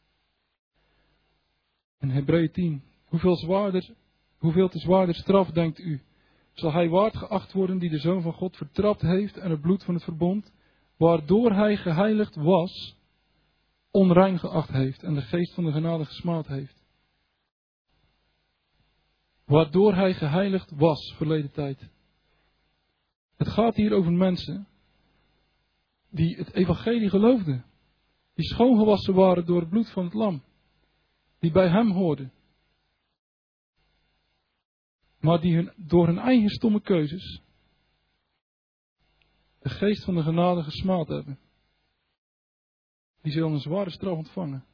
In Hebreeën tien. Hoeveel zwaarder, hoeveel te zwaarder straf, denkt u, zal hij waard geacht worden die de Zoon van God vertrapt heeft en het bloed van het verbond, waardoor hij geheiligd was, onrein geacht heeft en de geest van de genade gesmaad heeft. Waardoor hij geheiligd was, verleden tijd. Het gaat hier over mensen die het evangelie geloofden. Die schoongewassen waren door het bloed van het lam. Die bij hem hoorden. Maar die hun, door hun eigen stomme keuzes de geest van de genade gesmaad hebben. Die zullen een zware straf ontvangen.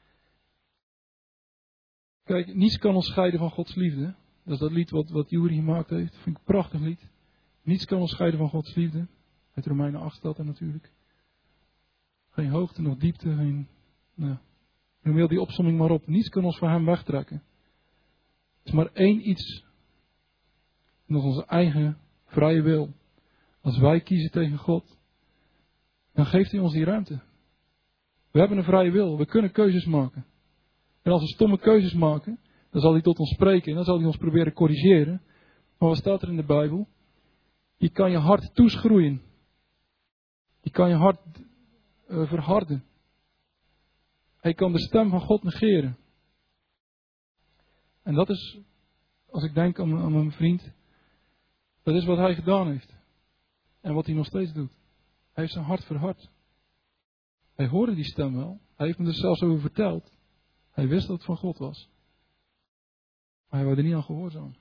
Kijk, niets kan ons scheiden van Gods liefde. Dat is dat lied wat, wat Juri gemaakt heeft. Dat vind ik een prachtig lied. Niets kan ons scheiden van Gods liefde. Uit Romeinen acht staat er natuurlijk. Geen hoogte, nog diepte, geen... Nou, noem heel die opsomming maar op. Niets kan ons van hem wegtrekken. Er is maar één iets. En dat is onze eigen vrije wil. Als wij kiezen tegen God, dan geeft hij ons die ruimte. We hebben een vrije wil. We kunnen keuzes maken. En als we stomme keuzes maken, dan zal hij tot ons spreken. En dan zal hij ons proberen corrigeren. Maar wat staat er in de Bijbel? Je kan je hart toeschroeien. Je kan je hart uh, verharden. Hij kan de stem van God negeren. En dat is, als ik denk aan, aan mijn vriend, dat is wat hij gedaan heeft. En wat hij nog steeds doet. Hij heeft zijn hart verhard. Hij hoorde die stem wel. Hij heeft me er zelfs over verteld. Hij wist dat het van God was. Maar hij wilde er niet aan gehoorzamen.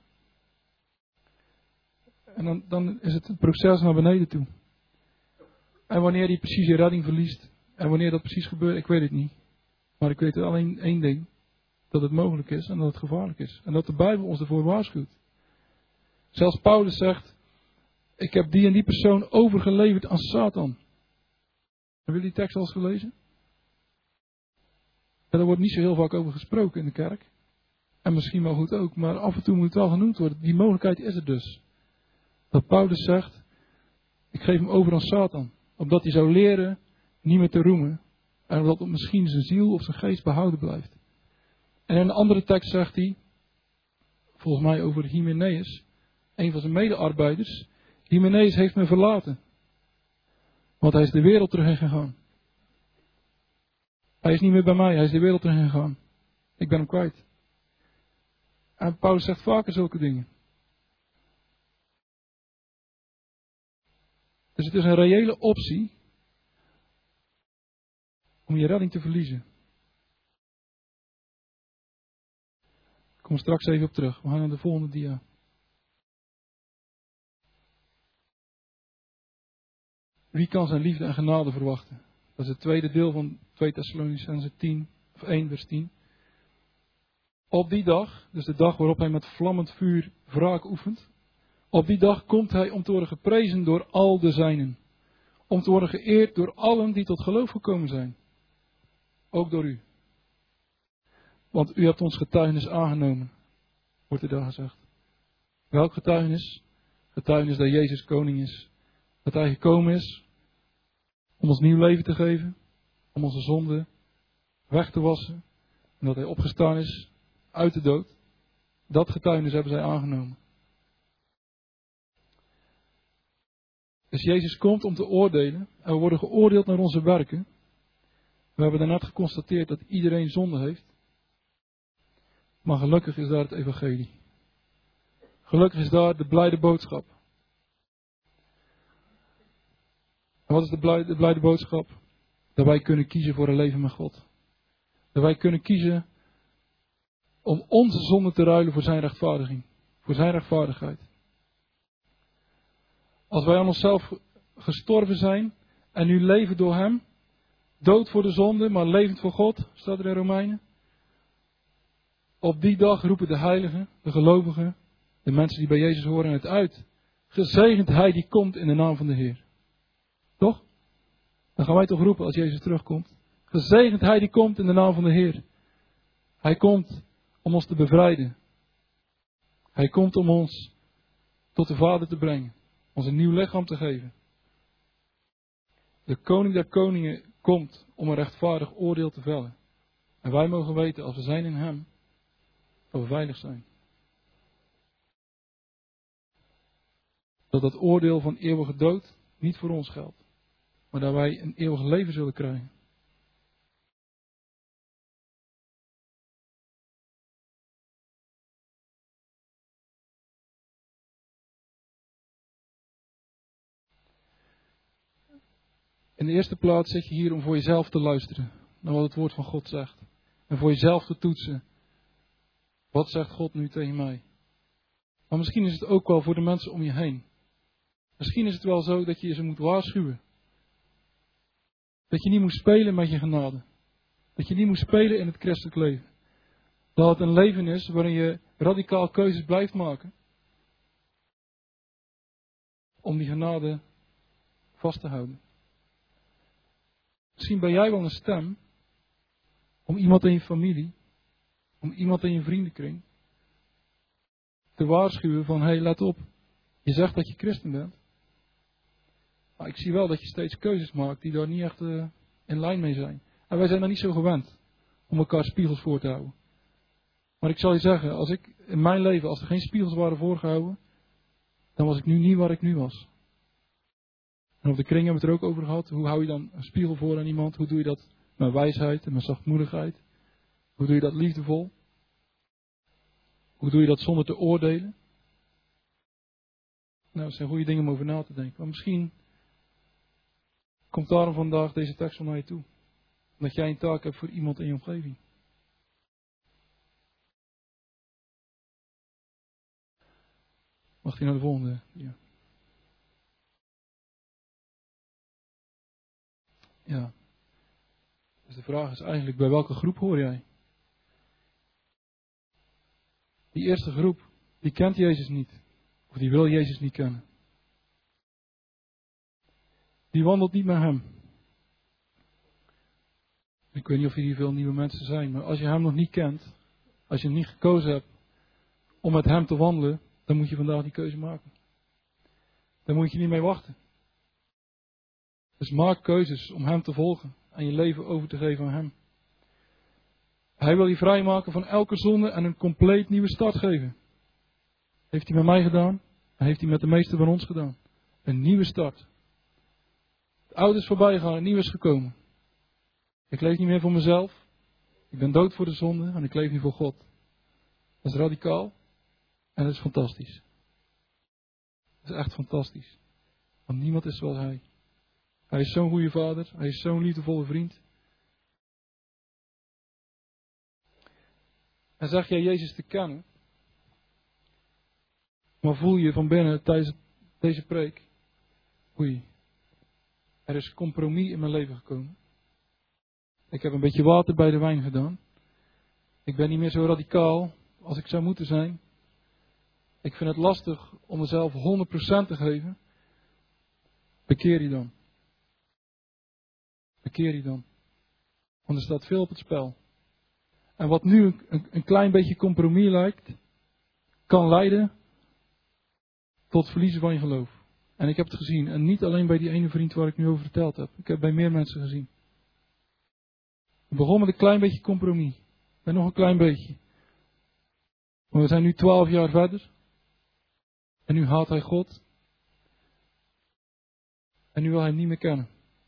En dan, dan is het een proces naar beneden toe. En wanneer hij precies je redding verliest. En wanneer dat precies gebeurt, ik weet het niet. Maar ik weet alleen één ding. Dat het mogelijk is en dat het gevaarlijk is. En dat de Bijbel ons ervoor waarschuwt. Zelfs Paulus zegt. Ik heb die en die persoon overgeleverd aan Satan. Hebben jullie die tekst al eens gelezen? Ja, daar wordt niet zo heel vaak over gesproken in de kerk. En misschien wel goed ook, maar af en toe moet het wel genoemd worden. Die mogelijkheid is er dus. Dat Paulus zegt, ik geef hem over aan Satan. Opdat hij zou leren niet meer te roemen. En opdat misschien zijn ziel of zijn geest behouden blijft. En in een andere tekst zegt hij, volgens mij over Hymenaeus, een van zijn medearbeiders. Hymenaeus heeft me verlaten. Want hij is de wereld terug gegaan. Hij is niet meer bij mij, hij is de wereld terug gegaan. Ik ben hem kwijt. En Paulus zegt vaker zulke dingen. Dus het is een reële optie om je redding te verliezen. Ik kom straks even op terug. We gaan naar de volgende dia. Wie kan zijn liefde en genade verwachten? Dat is het tweede deel van twee Thessalonicenzen tien, of één vers tien. Op die dag, dus de dag waarop hij met vlammend vuur wraak oefent. Op die dag komt hij om te worden geprezen door al de zijnen. Om te worden geëerd door allen die tot geloof gekomen zijn. Ook door u. Want u hebt ons getuigenis aangenomen. Wordt er daar gezegd. Welk getuigenis? Getuigenis dat Jezus koning is. Dat hij gekomen is om ons nieuw leven te geven. Om onze zonden weg te wassen. En dat hij opgestaan is uit de dood. Dat getuigenis hebben zij aangenomen. Dus Jezus komt om te oordelen. En we worden geoordeeld naar onze werken. We hebben daarnet geconstateerd dat iedereen zonde heeft. Maar gelukkig is daar het evangelie. Gelukkig is daar de blijde boodschap. En wat is de blijde, de blijde boodschap? Dat wij kunnen kiezen voor een leven met God. Dat wij kunnen kiezen om onze zonde te ruilen voor zijn rechtvaardiging. Voor zijn rechtvaardigheid. Als wij aan onszelf gestorven zijn en nu leven door hem. Dood voor de zonde, maar levend voor God, staat er in Romeinen. Op die dag roepen de heiligen, de gelovigen, de mensen die bij Jezus horen het uit. Gezegend hij die komt in de naam van de Heer. Toch? Dan gaan wij toch roepen als Jezus terugkomt. Gezegend hij die komt in de naam van de Heer. Hij komt om ons te bevrijden. Hij komt om ons tot de Vader te brengen. Ons een nieuw lichaam te geven. De koning der koningen komt om een rechtvaardig oordeel te vellen. En wij mogen weten, als we zijn in hem, dat we veilig zijn. Dat dat oordeel van eeuwige dood niet voor ons geldt. Maar dat wij een eeuwig leven zullen krijgen. In de eerste plaats zit je hier om voor jezelf te luisteren. Naar wat het woord van God zegt. En voor jezelf te toetsen. Wat zegt God nu tegen mij? Maar misschien is het ook wel voor de mensen om je heen. Misschien is het wel zo dat je ze moet waarschuwen. Dat je niet moet spelen met je genade. Dat je niet moet spelen in het christelijk leven. Dat het een leven is waarin je radicaal keuzes blijft maken. Om die genade vast te houden. Misschien ben jij wel een stem. Om iemand in je familie. Om iemand in je vriendenkring. Te waarschuwen van, hé, hey, let op. Je zegt dat je christen bent. Maar ik zie wel dat je steeds keuzes maakt die daar niet echt uh, in lijn mee zijn. En wij zijn daar niet zo gewend. Om elkaar spiegels voor te houden. Maar ik zal je zeggen, als ik in mijn leven, als er geen spiegels waren voorgehouden. Dan was ik nu niet waar ik nu was. En op de kring hebben we het er ook over gehad. Hoe hou je dan een spiegel voor aan iemand? Hoe doe je dat met wijsheid en met zachtmoedigheid? Hoe doe je dat liefdevol? Hoe doe je dat zonder te oordelen? Nou, dat zijn goede dingen om over na te denken. Maar misschien komt daarom vandaag deze tekst van naar je toe. Omdat jij een taak hebt voor iemand in je omgeving. Mag hij naar de volgende? Ja. Ja. Dus de vraag is eigenlijk, bij welke groep hoor jij? Die eerste groep, die kent Jezus niet. Of die wil Jezus niet kennen. Die wandelt niet met hem. Ik weet niet of hier veel nieuwe mensen zijn, maar als je hem nog niet kent, Als je niet gekozen hebt om met hem te wandelen, dan moet je vandaag die keuze maken. Daar moet je niet mee wachten. Dus maak keuzes om hem te volgen en je leven over te geven aan hem. Hij wil je vrijmaken van elke zonde en een compleet nieuwe start geven. Heeft hij met mij gedaan en heeft hij met de meesten van ons gedaan. Een nieuwe start. Het oude is voorbij gegaan, het nieuwe is gekomen. Ik leef niet meer voor mezelf. Ik ben dood voor de zonde en ik leef nu voor God. Dat is radicaal en dat is fantastisch. Dat is echt fantastisch. Want niemand is zoals hij. Hij is zo'n goede vader. Hij is zo'n liefdevolle vriend. En zeg jij Jezus te kennen. Maar voel je van binnen tijdens deze preek. Oei. Er is compromis in mijn leven gekomen. Ik heb een beetje water bij de wijn gedaan. Ik ben niet meer zo radicaal als ik zou moeten zijn. Ik vind het lastig om mezelf honderd procent te geven. Bekeer je dan. Bekeer je dan. Want er staat veel op het spel. En wat nu een, een klein beetje compromis lijkt, kan leiden tot verliezen van je geloof. En ik heb het gezien. En niet alleen bij die ene vriend waar ik nu over verteld heb. Ik heb bij meer mensen gezien. Het begon met een klein beetje compromis. En nog een klein beetje. Maar we zijn nu twaalf jaar verder. En nu haat hij God. En nu wil hij hem niet meer kennen.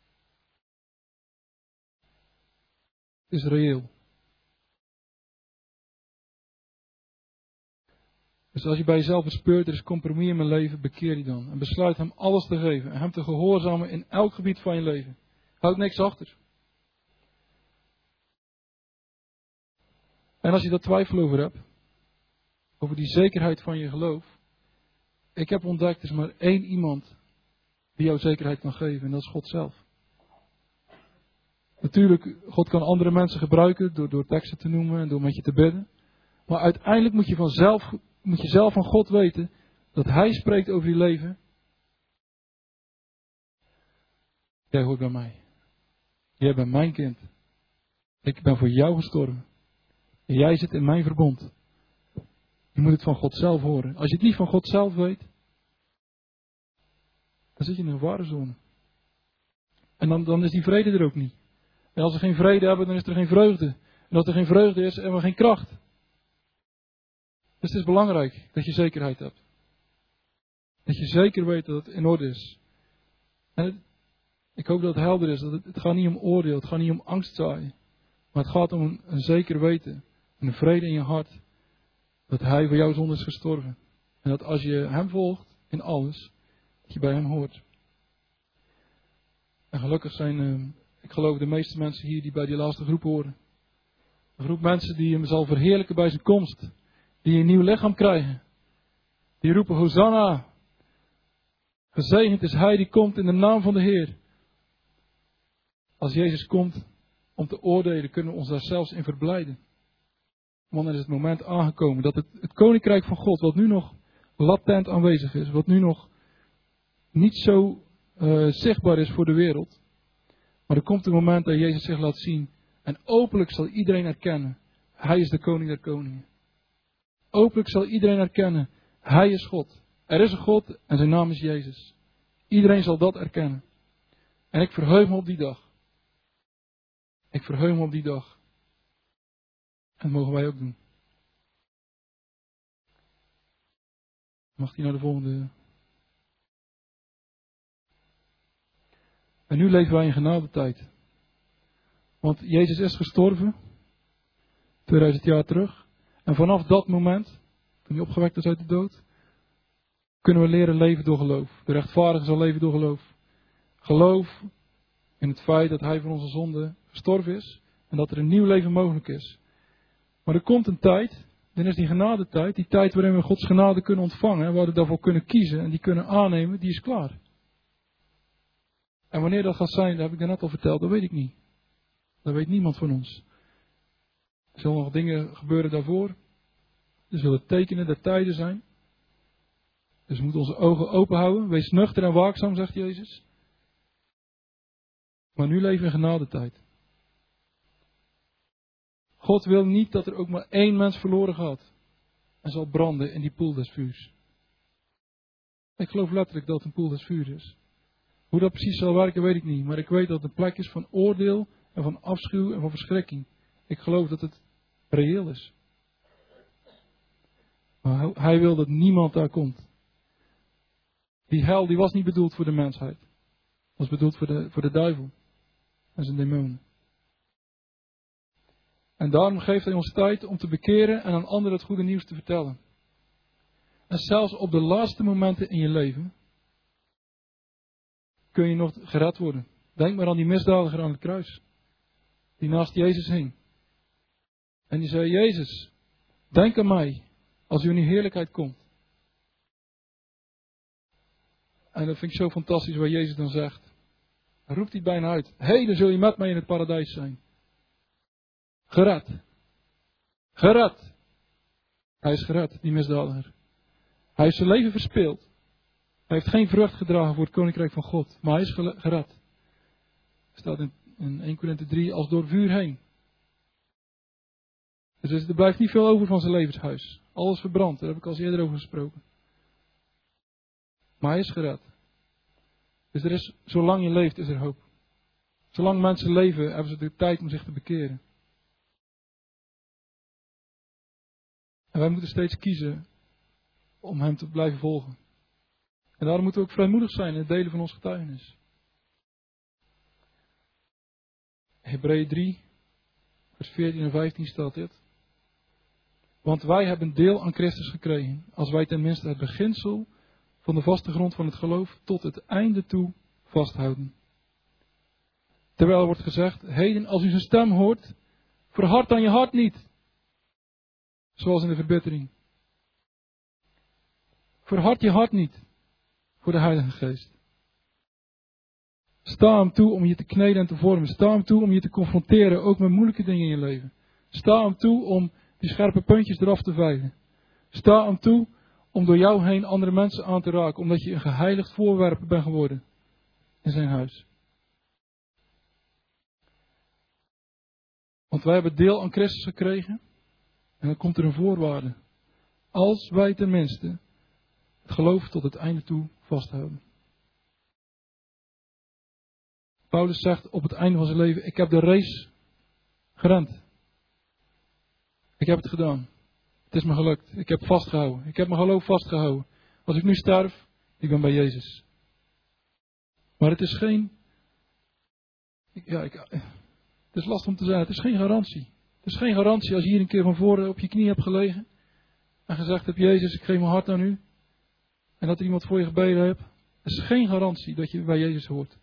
Het is reëel. Dus als je bij jezelf bespeurt, er is compromis in mijn leven, bekeer je dan. En besluit hem alles te geven. En hem te gehoorzamen in elk gebied van je leven. Houd niks achter. En als je daar twijfel over hebt, over die zekerheid van je geloof. Ik heb ontdekt, er is maar één iemand die jou zekerheid kan geven. En dat is God zelf. Natuurlijk, God kan andere mensen gebruiken door, door teksten te noemen en door met je te bidden. Maar uiteindelijk moet je, vanzelf, moet je zelf van God weten dat Hij spreekt over je leven. Jij hoort bij mij. Jij bent mijn kind. Ik ben voor jou gestorven. En jij zit in mijn verbond. Je moet het van God zelf horen. Als je het niet van God zelf weet, dan zit je in een gevarenzone. En dan, dan is die vrede er ook niet. En als we geen vrede hebben, dan is er geen vreugde. En als er geen vreugde is, hebben we geen kracht. Dus het is belangrijk dat je zekerheid hebt. Dat je zeker weet dat het in orde is. En het, ik hoop dat het helder is. Dat het, het gaat niet om oordeel, het gaat niet om angst zaaien. Maar het gaat om een, een zeker weten. Een vrede in je hart. Dat Hij voor jouw zonde is gestorven. En dat als je Hem volgt in alles, dat je bij Hem hoort. En gelukkig zijn, uh, ik geloof, de meeste mensen hier die bij die laatste groep horen. Een groep mensen die Hem zal verheerlijken bij zijn komst. Die een nieuw lichaam krijgen. Die roepen Hosanna. Gezegend is Hij die komt in de naam van de Heer. Als Jezus komt om te oordelen, kunnen we ons daar zelfs in verblijden. Want er is het moment aangekomen dat het, het koninkrijk van God, wat nu nog latent aanwezig is, wat nu nog niet zo uh, zichtbaar is voor de wereld. Maar er komt een moment dat Jezus zich laat zien. En openlijk zal iedereen erkennen, Hij is de koning der koningen. Openlijk zal iedereen erkennen, Hij is God. Er is een God en zijn naam is Jezus. Iedereen zal dat erkennen. En ik verheug me op die dag. Ik verheug me op die dag. En dat mogen wij ook doen. Mag hij naar de volgende. En nu leven wij in genadetijd. Want Jezus is gestorven. tweeduizend jaar terug. En vanaf dat moment, toen hij opgewekt is uit de dood, kunnen we leren leven door geloof. De rechtvaardige zal leven door geloof. Geloof in het feit dat Hij voor onze zonde gestorven is. En dat er een nieuw leven mogelijk is. Maar er komt een tijd, dan is die genadetijd, die tijd waarin we Gods genade kunnen ontvangen, waar we daarvoor kunnen kiezen en die kunnen aannemen, die is klaar. En wanneer dat gaat zijn, dat heb ik daarnet al verteld, dat weet ik niet. Dat weet niemand van ons. Er zullen nog dingen gebeuren daarvoor. Er zullen tekenen der tijden zijn. Dus we moeten onze ogen open houden. Wees nuchter en waakzaam, zegt Jezus. Maar nu leven we in genadetijd. God wil niet dat er ook maar één mens verloren gaat. En zal branden in die poel des vuurs. Ik geloof letterlijk dat het een poel des vuurs is. Hoe dat precies zal werken weet ik niet. Maar ik weet dat het een plek is van oordeel en van afschuw en van verschrikking. Ik geloof dat het reëel is. Maar hij wil dat niemand daar komt. Die hel die was niet bedoeld voor de mensheid. Was bedoeld voor de, voor de duivel. En zijn demonen. En daarom geeft hij ons tijd om te bekeren en aan anderen het goede nieuws te vertellen. En zelfs op de laatste momenten in je leven kun je nog gered worden. Denk maar aan die misdadiger aan het kruis. Die naast Jezus hing. En die zei, Jezus, denk aan mij als u in uw heerlijkheid komt. En dat vind ik zo fantastisch waar Jezus dan zegt. Hij roept hij bijna uit. Heden zul je met mij in het paradijs zijn. Gered. Gered. Hij is gered, die misdadiger. Hij heeft zijn leven verspeeld. Hij heeft geen vrucht gedragen voor het koninkrijk van God. Maar hij is gered. Er staat in, in Eerste Korinthe drie als door vuur heen. Dus er blijft niet veel over van zijn levenshuis. Alles verbrand, daar heb ik al eens eerder over gesproken. Maar hij is gered. Dus er is, zolang je leeft, is er hoop. Zolang mensen leven, hebben ze de tijd om zich te bekeren. En wij moeten steeds kiezen om hem te blijven volgen. En daarom moeten we ook vrijmoedig zijn in het delen van ons getuigenis. Hebreeën drie, vers veertien en vijftien staat dit. Want wij hebben deel aan Christus gekregen, als wij tenminste het beginsel van de vaste grond van het geloof tot het einde toe vasthouden. Terwijl er wordt gezegd, heden als u zijn stem hoort, verhard dan je hart niet. Zoals in de verbittering. Verhard je hart niet voor de Heilige Geest. Sta hem toe om je te kneden en te vormen. Sta hem toe om je te confronteren, ook met moeilijke dingen in je leven. Sta hem toe om die scherpe puntjes eraf te vijgen. Sta hem toe om door jou heen andere mensen aan te raken, omdat je een geheiligd voorwerp bent geworden in zijn huis. Want wij hebben deel aan Christus gekregen en dan komt er een voorwaarde. Als wij tenminste het geloof tot het einde toe vasthouden. Paulus zegt op het einde van zijn leven, ik heb de race gerend. Ik heb het gedaan. Het is me gelukt. Ik heb vastgehouden. Ik heb mijn geloof vastgehouden. Als ik nu sterf, ik ben bij Jezus. Maar het is geen... Ja, ik, het is lastig om te zeggen. Het is geen garantie. Het is geen garantie als je hier een keer van voren op je knie hebt gelegen. En gezegd hebt, Jezus, ik geef mijn hart aan u. En dat er iemand voor je gebeden heeft. Het is geen garantie dat je bij Jezus hoort.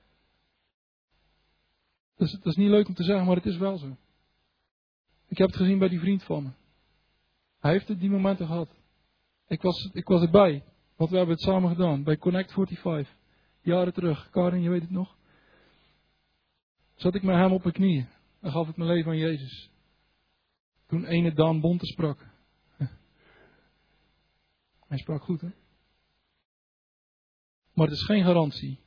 Dat is, dat is niet leuk om te zeggen, maar het is wel zo. Ik heb het gezien bij die vriend van me. Hij heeft het die momenten gehad. Ik was, ik was erbij. Want we hebben het samen gedaan. Bij Connect vijfenveertig. Jaren terug. Karin, je weet het nog. Zat ik met hem op mijn knieën. En gaf ik mijn leven aan Jezus. Toen ene Daan Bonte sprak. Hij sprak goed, hè? Maar het is geen garantie.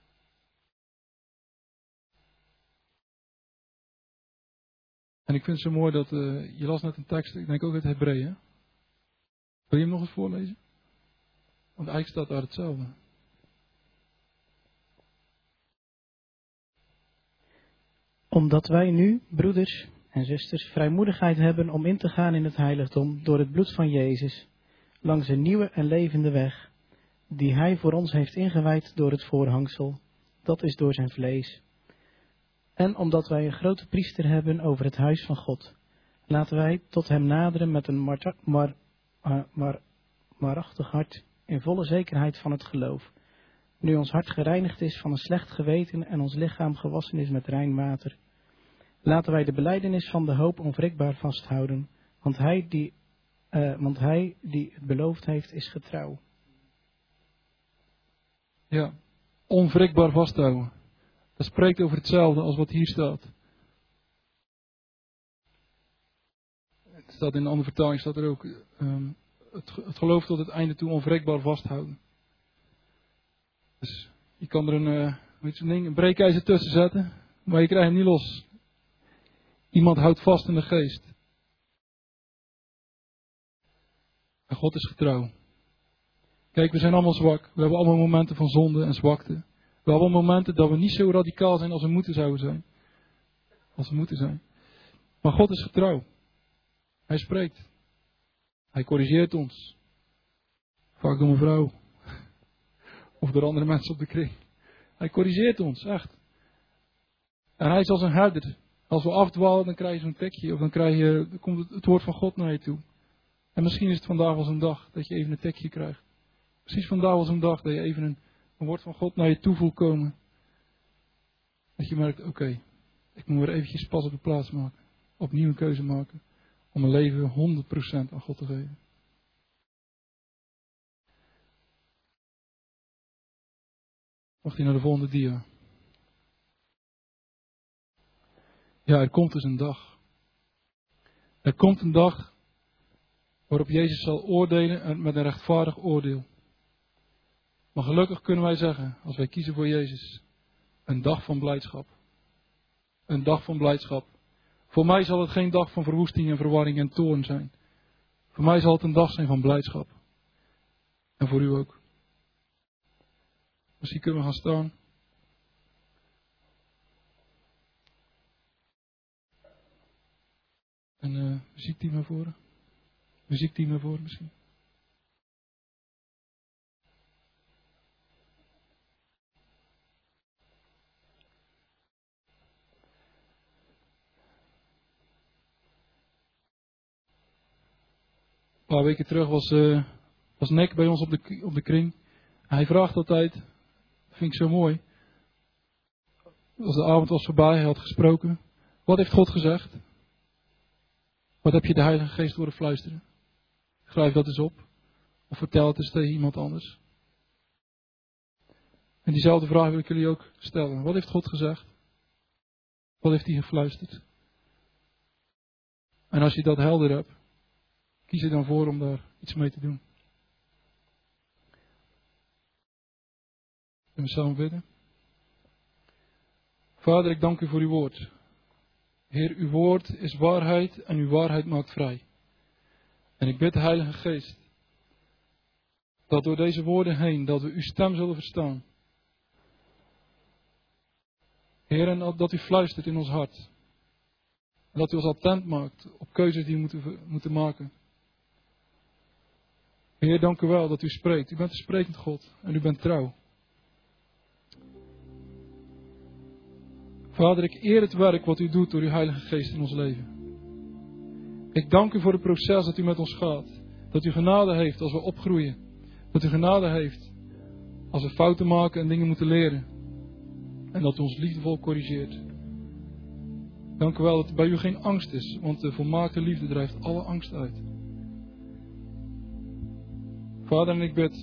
En ik vind het zo mooi dat, uh, je las net een tekst, ik denk ook uit Hebreeën. Wil je hem nog eens voorlezen? Want eigenlijk staat daar hetzelfde. Omdat wij nu, broeders en zusters, vrijmoedigheid hebben om in te gaan in het heiligdom door het bloed van Jezus, langs een nieuwe en levende weg, die Hij voor ons heeft ingewijd door het voorhangsel, dat is door zijn vlees. En omdat wij een grote priester hebben over het huis van God, laten wij tot hem naderen met een mar, mar, mar, mar, marachtig hart, in volle zekerheid van het geloof. Nu ons hart gereinigd is van een slecht geweten en ons lichaam gewassen is met rein water. Laten wij de belijdenis van de hoop onwrikbaar vasthouden, want hij die, uh, want hij die het beloofd heeft is getrouw. Ja, onwrikbaar vasthouden. Dat spreekt over hetzelfde als wat hier staat. Het staat in een andere vertaling, staat er ook um, het, het geloof tot het einde toe onwrikbaar vasthouden. Dus je kan er een, uh, hoe heet zo'n ding, een breekijzer tussen zetten, maar je krijgt hem niet los. Iemand houdt vast in de geest. En God is getrouw. Kijk, we zijn allemaal zwak. We hebben allemaal momenten van zonde en zwakte. We hebben allemaal momenten dat we niet zo radicaal zijn als we moeten zouden zijn. Als we moeten zijn. Maar God is getrouw. Hij spreekt. Hij corrigeert ons. Vaak door mijn vrouw. Of door andere mensen op de kring. Hij corrigeert ons, echt. En hij is als een herder. Als we afdwalen, dan krijg je zo'n tekje. Of dan, krijg je, dan komt het, het woord van God naar je toe. En misschien is het vandaag wel zo'n dag dat je even een tekje krijgt. Precies vandaag wel zo'n dag dat je even een, een woord van God naar je toe voelt komen. Dat je merkt, oké, okay, ik moet weer eventjes pas op de plaats maken. Opnieuw een keuze maken. Om mijn leven honderd procent aan God te geven. Mag je naar de volgende dia. Ja, er komt dus een dag. Er komt een dag waarop Jezus zal oordelen met een rechtvaardig oordeel. Maar gelukkig kunnen wij zeggen, als wij kiezen voor Jezus, een dag van blijdschap. Een dag van blijdschap. Voor mij zal het geen dag van verwoesting en verwarring en toorn zijn. Voor mij zal het een dag zijn van blijdschap. En voor u ook. Misschien kunnen we gaan staan. En uh, muziekteam naar voren. Muziekteam naar voren misschien. Een paar weken terug was, uh, was Nick bij ons op de, op de kring. Hij vraagt altijd, dat vind ik zo mooi. Als de avond was voorbij, hij had gesproken. Wat heeft God gezegd? Wat heb je de Heilige Geest horen fluisteren? Schrijf dat eens op. Of vertel het eens tegen iemand anders. En diezelfde vraag wil ik jullie ook stellen. Wat heeft God gezegd? Wat heeft hij gefluisterd? En als je dat helder hebt, kies er dan voor om daar iets mee te doen. Zullen we samen bidden? Vader, ik dank u voor uw woord. Heer, uw woord is waarheid en uw waarheid maakt vrij. En ik bid de Heilige Geest, dat door deze woorden heen, dat we uw stem zullen verstaan. Heer, en dat u fluistert in ons hart. En dat u ons attent maakt op keuzes die we moeten, moeten maken. Heer, dank u wel dat u spreekt. U bent een sprekend God en u bent trouw. Vader, ik eer het werk wat u doet door uw Heilige Geest in ons leven. Ik dank u voor het proces dat u met ons gaat. Dat u genade heeft als we opgroeien. Dat u genade heeft als we fouten maken en dingen moeten leren. En dat u ons liefdevol corrigeert. Dank u wel dat er bij u geen angst is, want de volmaakte liefde drijft alle angst uit. Vader, en ik bid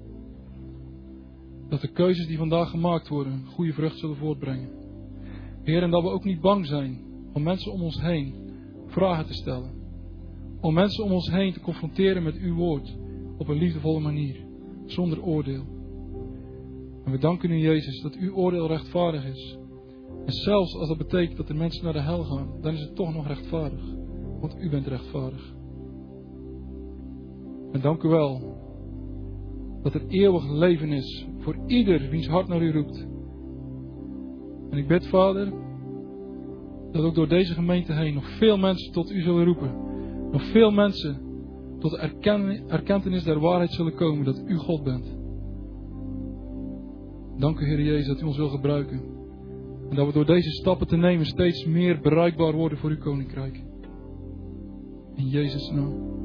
dat de keuzes die vandaag gemaakt worden goede vrucht zullen voortbrengen. Heer, en dat we ook niet bang zijn om mensen om ons heen vragen te stellen. Om mensen om ons heen te confronteren met uw woord op een liefdevolle manier, zonder oordeel. En we danken u, Jezus, dat uw oordeel rechtvaardig is. En zelfs als dat betekent dat de mensen naar de hel gaan, dan is het toch nog rechtvaardig. Want u bent rechtvaardig. En dank u wel dat er eeuwig leven is voor ieder wiens hart naar u roept. En ik bid, Vader, dat ook door deze gemeente heen nog veel mensen tot u zullen roepen. Nog veel mensen tot de erken- erkentenis der waarheid zullen komen dat u God bent. Dank u, Heer Jezus, dat u ons wil gebruiken. En dat we door deze stappen te nemen steeds meer bereikbaar worden voor uw koninkrijk. In Jezus' naam.